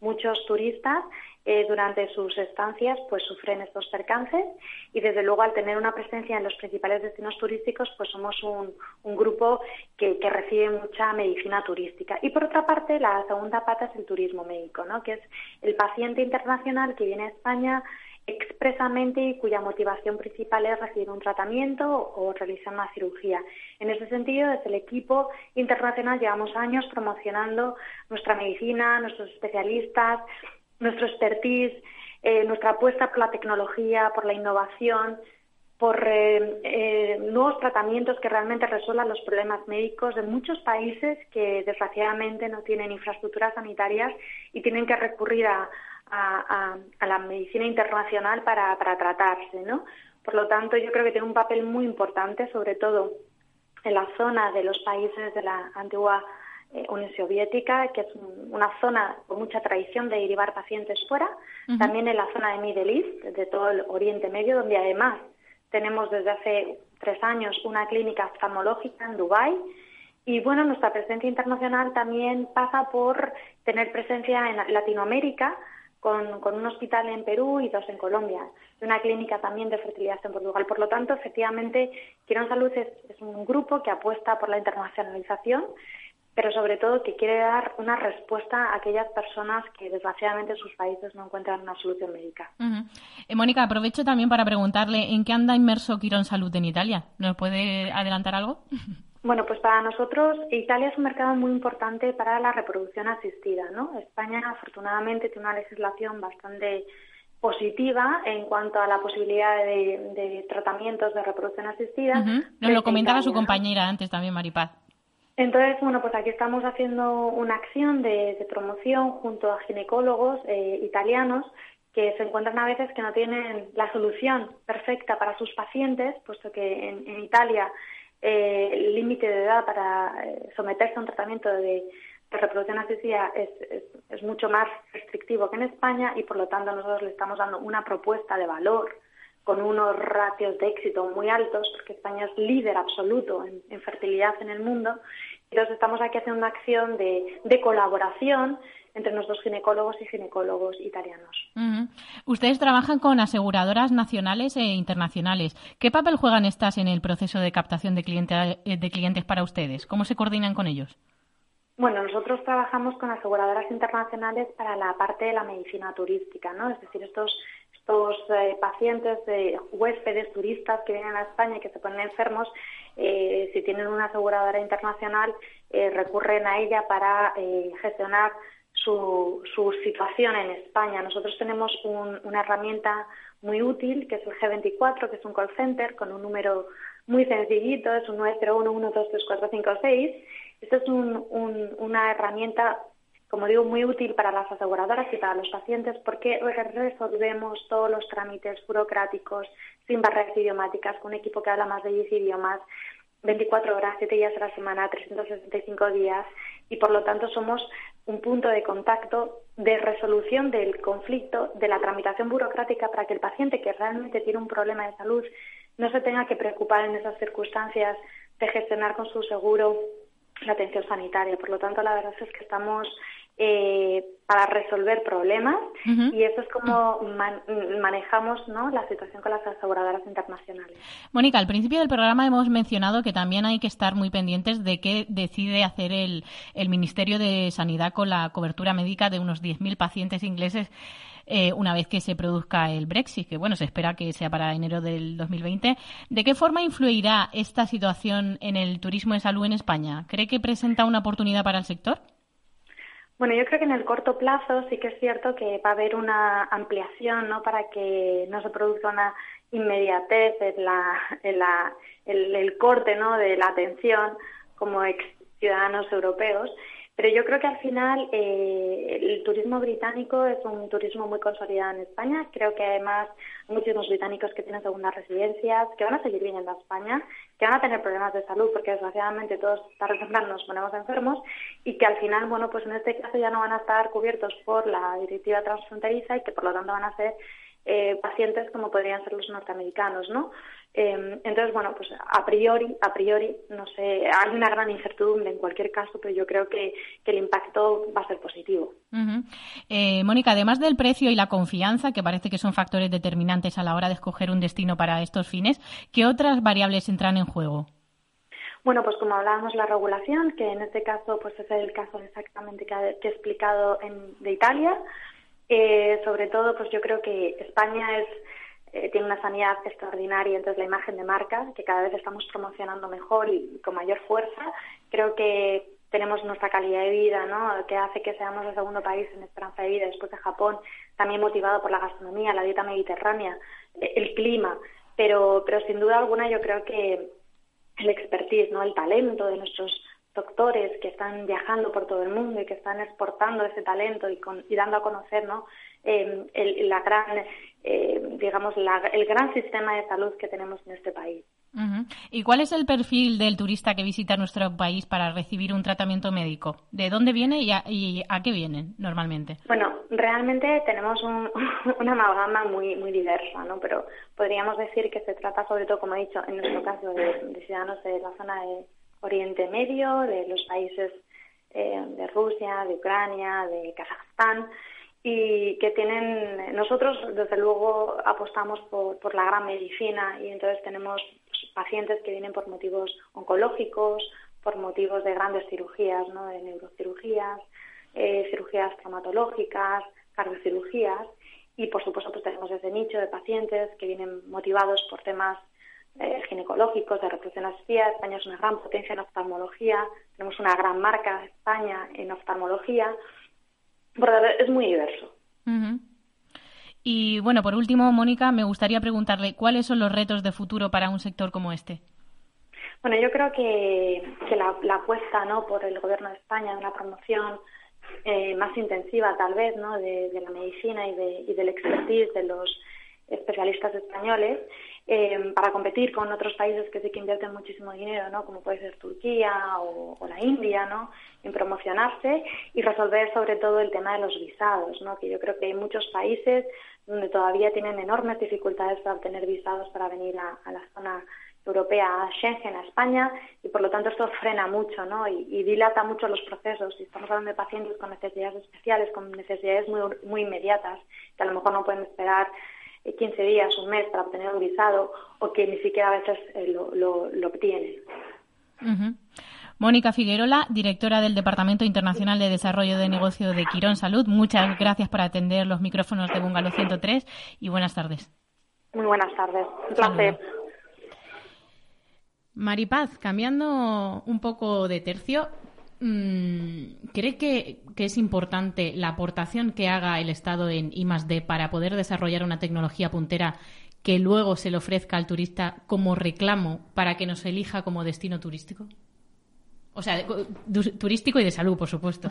muchos turistas eh, durante sus estancias pues sufren estos percances y desde luego al tener una presencia en los principales destinos turísticos pues somos un, un grupo que, que recibe mucha medicina turística. Y por otra parte la segunda pata es el turismo médico, ¿no? Que es el paciente internacional que viene a España expresamente y cuya motivación principal es recibir un tratamiento o realizar una cirugía. En ese sentido, desde el equipo internacional llevamos años promocionando nuestra medicina, nuestros especialistas, nuestro expertise, eh, nuestra apuesta por la tecnología, por la innovación, por eh, eh, nuevos tratamientos que realmente resuelvan los problemas médicos de muchos países que desgraciadamente no tienen infraestructuras sanitarias y tienen que recurrir a A, a, a la medicina internacional para, para tratarse, ¿no? Por lo tanto, yo creo que tiene un papel muy importante, sobre todo en la zona de los países de la antigua eh, Unión Soviética, que es un, una zona con mucha tradición de derivar pacientes fuera, uh-huh. También en la zona de Middle East, de todo el Oriente Medio, donde además tenemos desde hace tres años una clínica oftalmológica en Dubái. Y bueno, nuestra presencia internacional también pasa por tener presencia en Latinoamérica, Con, con un hospital en Perú y dos en Colombia, y una clínica también de fertilidad en Portugal. Por lo tanto, efectivamente, Quirón Salud es, es un grupo que apuesta por la internacionalización, pero sobre todo que quiere dar una respuesta a aquellas personas que desgraciadamente en sus países no encuentran una solución médica. Uh-huh. Eh, Mónica, aprovecho también para preguntarle ¿en qué anda inmerso Quirón Salud en Italia? ¿Nos puede adelantar algo? Bueno, pues para nosotros Italia es un mercado muy importante para la reproducción asistida, ¿no? España afortunadamente tiene una legislación bastante positiva en cuanto a la posibilidad de, de tratamientos de reproducción asistida. Uh-huh. Nos lo comentaba Italia, su compañera, ¿no? Antes también, Maripaz. Entonces, bueno, pues aquí estamos haciendo una acción de, de promoción junto a ginecólogos eh, italianos que se encuentran a veces que no tienen la solución perfecta para sus pacientes, puesto que en, en Italia Eh, el límite de edad para eh, someterse a un tratamiento de, de reproducción asistida es, es, es mucho más restrictivo que en España y por lo tanto nosotros le estamos dando una propuesta de valor con unos ratios de éxito muy altos porque España es líder absoluto en, en fertilidad en el mundo. Entonces estamos aquí haciendo una acción de, de colaboración entre nuestros ginecólogos y ginecólogos italianos. Uh-huh. Ustedes trabajan con aseguradoras nacionales e internacionales. ¿Qué papel juegan estas en el proceso de captación de, cliente, de clientes para ustedes? ¿Cómo se coordinan con ellos? Bueno, nosotros trabajamos con aseguradoras internacionales para la parte de la medicina turística, ¿no? Es decir, estos estos eh, pacientes, eh, huéspedes, turistas que vienen a España y que se ponen enfermos, eh, si tienen una aseguradora internacional, eh, recurren a ella para eh, gestionar Su, su situación en España. Nosotros tenemos un, una herramienta muy útil que es el G veinticuatro, que es un call center con un número muy sencillito, es un nueve cero uno, uno dos tres cuatro cinco seis. Esto es un, un, una herramienta, como digo, muy útil para las aseguradoras y para los pacientes porque resolvemos todos los trámites burocráticos sin barreras idiomáticas, con un equipo que habla más de diez idiomas, veinticuatro horas, siete días a la semana, trescientos sesenta y cinco días, y por lo tanto somos un punto de contacto de resolución del conflicto, de la tramitación burocrática para que el paciente que realmente tiene un problema de salud no se tenga que preocupar en esas circunstancias de gestionar con su seguro la atención sanitaria. Por lo tanto, la verdad es que estamos eh, para resolver problemas uh-huh. y eso es como man- manejamos, ¿no?, la situación con las aseguradoras internacionales. Mónica, al principio del programa hemos mencionado que también hay que estar muy pendientes de qué decide hacer el, el Ministerio de Sanidad con la cobertura médica de unos diez mil pacientes ingleses eh, una vez que se produzca el Brexit, que bueno, se espera que sea para enero del dos mil veinte. ¿De qué forma influirá esta situación en el turismo de salud en España? ¿Cree que presenta una oportunidad para el sector? Bueno, yo creo que en el corto plazo sí que es cierto que va a haber una ampliación, ¿no?, para que no se produzca una inmediatez en la, en la, el, el corte, ¿no?, de la atención como ex ciudadanos europeos. Pero yo creo que al final eh, el turismo británico es un turismo muy consolidado en España. Creo que además hay muchísimos británicos que tienen segundas residencias, que van a seguir viniendo a España, que van a tener problemas de salud porque desgraciadamente todos tarde o temprano nos ponemos enfermos y que al final, bueno, pues en este caso ya no van a estar cubiertos por la directiva transfronteriza y que por lo tanto van a ser eh, pacientes como podrían ser los norteamericanos, ¿no? Eh, entonces, bueno, pues a priori, a priori, no sé, hay una gran incertidumbre en cualquier caso, pero yo creo que, que el impacto va a ser positivo. Uh-huh. Eh, Mónica, además del precio y la confianza, que parece que son factores determinantes a la hora de escoger un destino para estos fines, ¿qué otras variables entran en juego? Bueno, pues como hablábamos, la regulación, que en este caso pues es el caso exactamente que, ha, que he explicado en, de Italia. Eh, sobre todo, pues yo creo que España es eh, tiene una sanidad extraordinaria, entonces la imagen de marca, que cada vez estamos promocionando mejor y con mayor fuerza. Creo que tenemos nuestra calidad de vida, ¿no?, que hace que seamos el segundo país en esperanza de vida después de Japón, también motivado por la gastronomía, la dieta mediterránea, el clima, pero, pero sin duda alguna yo creo que el expertise, ¿no?, el talento de nuestros doctores que están viajando por todo el mundo y que están exportando ese talento y, con, y dando a conocer, ¿no?, eh, el, la gran, eh, digamos, la, el gran sistema de salud que tenemos en este país. Uh-huh. ¿Y cuál es el perfil del turista que visita nuestro país para recibir un tratamiento médico? ¿De dónde viene y a, y a qué vienen normalmente? Bueno, realmente tenemos un, una amalgama muy muy diversa, ¿no? Pero podríamos decir que se trata sobre todo, como he dicho, en nuestro caso, de, de ciudadanos de la zona de Oriente Medio, de los países eh, de Rusia, de Ucrania, de Kazajstán, y que tienen, nosotros desde luego apostamos por, por la gran medicina, y entonces tenemos pacientes que vienen por motivos oncológicos, por motivos de grandes cirugías, ¿no?, de neurocirugías, eh, cirugías traumatológicas, cardiocirugías, y por supuesto pues tenemos ese nicho de pacientes que vienen motivados por temas eh, ginecológicos, de reproducción asistida. España es una gran potencia en oftalmología, tenemos una gran marca España en oftalmología, por lo tanto es muy diverso. Uh-huh. Y bueno, por último, Mónica, me gustaría preguntarle cuáles son los retos de futuro para un sector como este. Bueno, yo creo que, que la, la apuesta, ¿no?, por el Gobierno de España de una promoción eh, más intensiva, tal vez, ¿no?, de, de la medicina y, de, y del expertise de los especialistas españoles, eh, para competir con otros países que sí que invierten muchísimo dinero, ¿no?, como puede ser Turquía o, o la India, ¿no?, en promocionarse y resolver sobre todo el tema de los visados, ¿no?, que yo creo que hay muchos países donde todavía tienen enormes dificultades para obtener visados para venir a, a la zona europea, a Schengen, a España, y por lo tanto esto frena mucho, ¿no?, y, y dilata mucho los procesos. Y estamos hablando de pacientes con necesidades especiales, con necesidades muy, muy inmediatas, que a lo mejor no pueden esperar quince días, un mes para obtener un visado, o que ni siquiera a veces eh, lo, lo, lo obtienen. Uh-huh. Mónica Figuerola, directora del Departamento Internacional de Desarrollo de Negocio de Quirón Salud, muchas gracias por atender los micrófonos de Bungalow ciento tres y buenas tardes. Muy buenas tardes, un placer. Maripaz, cambiando un poco de tercio, ¿cree que, que es importante la aportación que haga el Estado en I más D para poder desarrollar una tecnología puntera que luego se le ofrezca al turista como reclamo para que nos elija como destino turístico? O sea, de, turístico y de salud, por supuesto.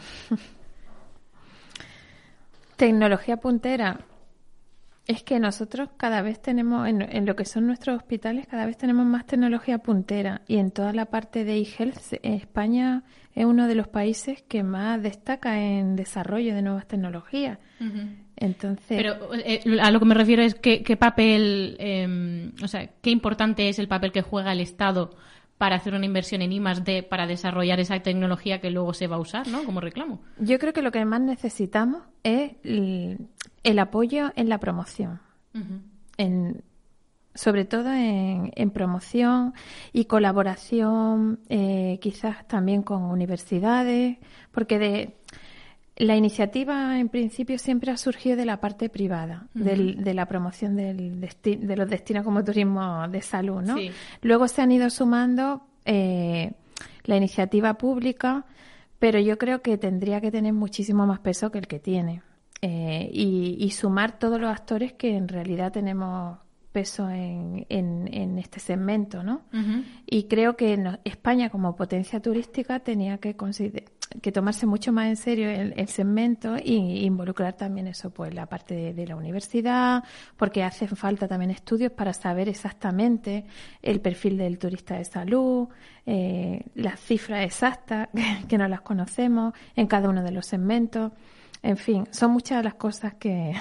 Tecnología puntera. Es que nosotros cada vez tenemos, en, en lo que son nuestros hospitales, cada vez tenemos más tecnología puntera. Y en toda la parte de eHealth, España es uno de los países que más destaca en desarrollo de nuevas tecnologías. Uh-huh. Entonces, Pero eh, a lo que me refiero es que, qué papel, eh, o sea, qué importante es el papel que juega el Estado para hacer una inversión en I más D para desarrollar esa tecnología que luego se va a usar, ¿no?, como reclamo. Yo creo que lo que más necesitamos es el, el apoyo en la promoción. Uh-huh. En, sobre todo en, en promoción y colaboración, eh, quizás también con universidades, porque de la iniciativa en principio siempre ha surgido de la parte privada, uh-huh. del, de la promoción del desti- de los destinos como turismo de salud, ¿no? Sí. Luego se han ido sumando eh, la iniciativa pública, pero yo creo que tendría que tener muchísimo más peso que el que tiene eh, y, y sumar todos los actores que en realidad tenemos peso en, en, en este segmento, ¿no? Uh-huh. Y creo que no, España como potencia turística tenía que considerar que tomarse mucho más en serio el, el segmento y involucrar también eso, pues la parte de, de la universidad, porque hacen falta también estudios para saber exactamente el perfil del turista de salud, eh, las cifras exactas que no las conocemos en cada uno de los segmentos. En fin, son muchas las cosas que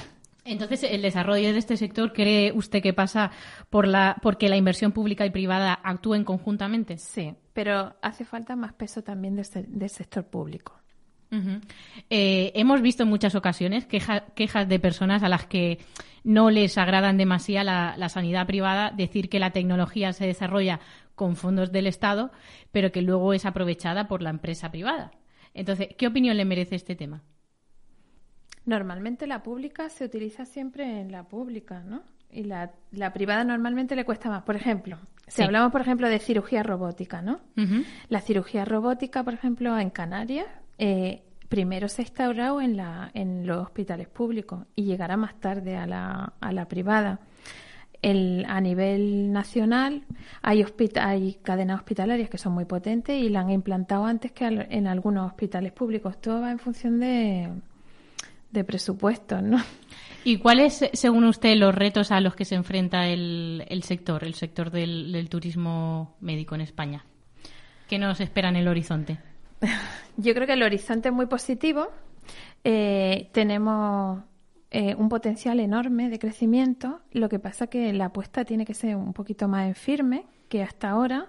Entonces, ¿el desarrollo de este sector cree usted que pasa por la porque la inversión pública y privada actúen conjuntamente? Sí, pero hace falta más peso también del, del sector público. Uh-huh. Eh, hemos visto en muchas ocasiones queja, quejas de personas a las que no les agradan demasiado la, la sanidad privada, decir que la tecnología se desarrolla con fondos del Estado, pero que luego es aprovechada por la empresa privada. Entonces, ¿qué opinión le merece este tema? Normalmente la pública se utiliza siempre en la pública, ¿no? Y la, la privada normalmente le cuesta más. Por ejemplo, si sí. hablamos, por ejemplo, de cirugía robótica, ¿no? Uh-huh. La cirugía robótica, por ejemplo, en Canarias, eh, primero se ha instaurado en, la, en los hospitales públicos y llegará más tarde a la, a la privada. El, a nivel nacional hay, hospita- hay cadenas hospitalarias que son muy potentes y la han implantado antes que al, en algunos hospitales públicos. Todo va en función de... de presupuestos, ¿no? ¿Y cuáles, según usted, los retos a los que se enfrenta el, el sector, el sector del, del turismo médico en España? ¿Qué nos espera en el horizonte? Yo creo que el horizonte es muy positivo. Eh, tenemos eh, un potencial enorme de crecimiento. Lo que pasa que la apuesta tiene que ser un poquito más en firme que hasta ahora.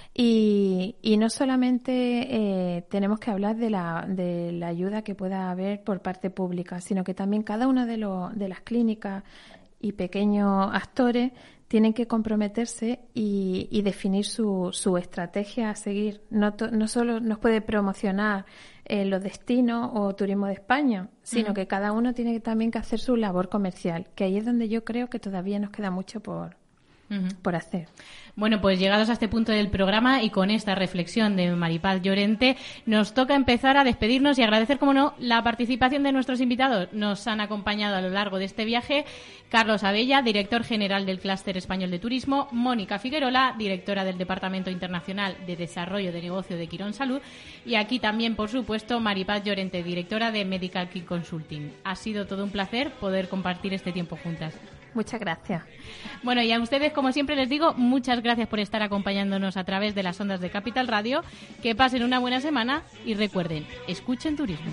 Y, y no solamente eh, tenemos que hablar de la, de la ayuda que pueda haber por parte pública, sino que también cada una de, lo, de las clínicas y pequeños actores tienen que comprometerse y, y definir su, su estrategia a seguir. No, to, no solo nos puede promocionar eh, los destinos o turismo de España, sino uh-huh. que cada uno tiene también que hacer su labor comercial, que ahí es donde yo creo que todavía nos queda mucho por, uh-huh. por hacer. Bueno, pues llegados a este punto del programa y con esta reflexión de Maripaz Llorente, nos toca empezar a despedirnos y agradecer, como no, la participación de nuestros invitados. Nos han acompañado a lo largo de este viaje Carlos Abella, director general del Clúster Español de Turismo, Mónica Figuerola, directora del Departamento Internacional de Desarrollo de Negocio de Quirón Salud, y aquí también, por supuesto, Maripaz Llorente, directora de Medical Key Consulting. Ha sido todo un placer poder compartir este tiempo juntas. Muchas gracias. Bueno, y a ustedes, como siempre les digo, muchas gracias por estar acompañándonos a través de las ondas de Capital Radio. Que pasen una buena semana y recuerden, escuchen turismo.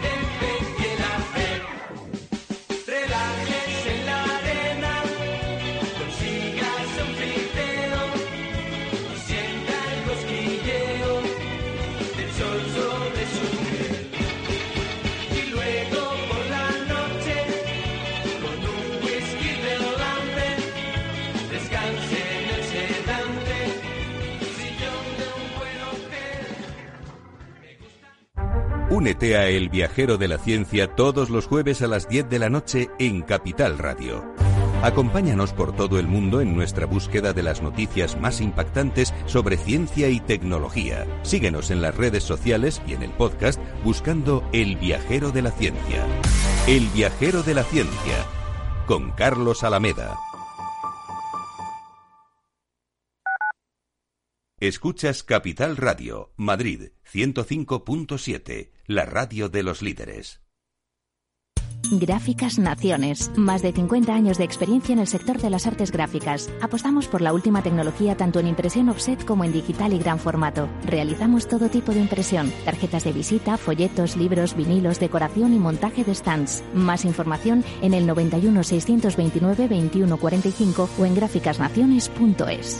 Únete a El Viajero de la Ciencia todos los jueves a las diez de la noche en Capital Radio. Acompáñanos por todo el mundo en nuestra búsqueda de las noticias más impactantes sobre ciencia y tecnología. Síguenos en las redes sociales y en el podcast buscando El Viajero de la Ciencia. El Viajero de la Ciencia, con Carlos Alameda. Escuchas Capital Radio, Madrid, ciento cinco punto siete, la radio de los líderes. Gráficas Naciones. Más de cincuenta años de experiencia en el sector de las artes gráficas. Apostamos por la última tecnología tanto en impresión offset como en digital y gran formato. Realizamos todo tipo de impresión. Tarjetas de visita, folletos, libros, vinilos, decoración y montaje de stands. Más información en el noventa y uno, seiscientos veintinueve, veintiuno cuarenta y cinco o en gráficas naciones punto es.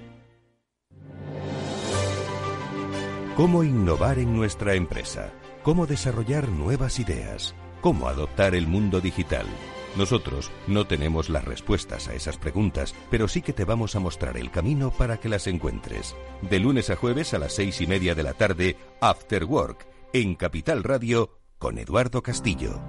¿Cómo innovar en nuestra empresa? ¿Cómo desarrollar nuevas ideas? ¿Cómo adoptar el mundo digital? Nosotros no tenemos las respuestas a esas preguntas, pero sí que te vamos a mostrar el camino para que las encuentres. De lunes a jueves a las seis y media de la tarde, After Work, en Capital Radio, con Eduardo Castillo.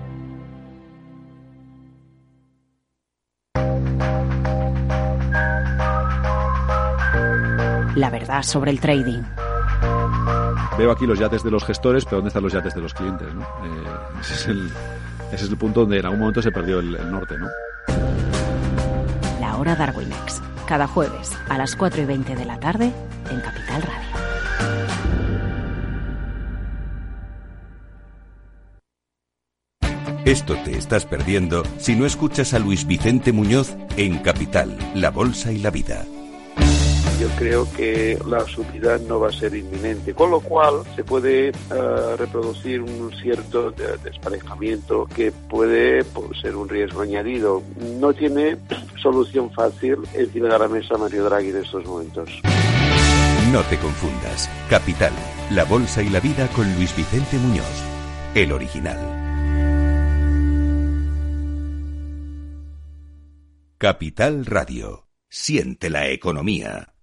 La verdad sobre el trading. Veo aquí los yates de los gestores, pero ¿dónde están los yates de los clientes, ¿no? Eh, ese, es el, ese es el punto donde en algún momento se perdió el, el norte, ¿no? La hora Darwinex. Cada jueves a las cuatro y veinte de la tarde en Capital Radio. Esto te estás perdiendo si no escuchas a Luis Vicente Muñoz en Capital, La Bolsa y la Vida. yo creo que la subida no va a ser inminente, con lo cual se puede uh, reproducir un cierto de, desparejamiento que puede pues, ser un riesgo añadido. No tiene solución fácil encima de la mesa Mario Draghi en estos momentos. No te confundas. Capital, la bolsa y la vida con Luis Vicente Muñoz, el original. Capital Radio. Siente la economía.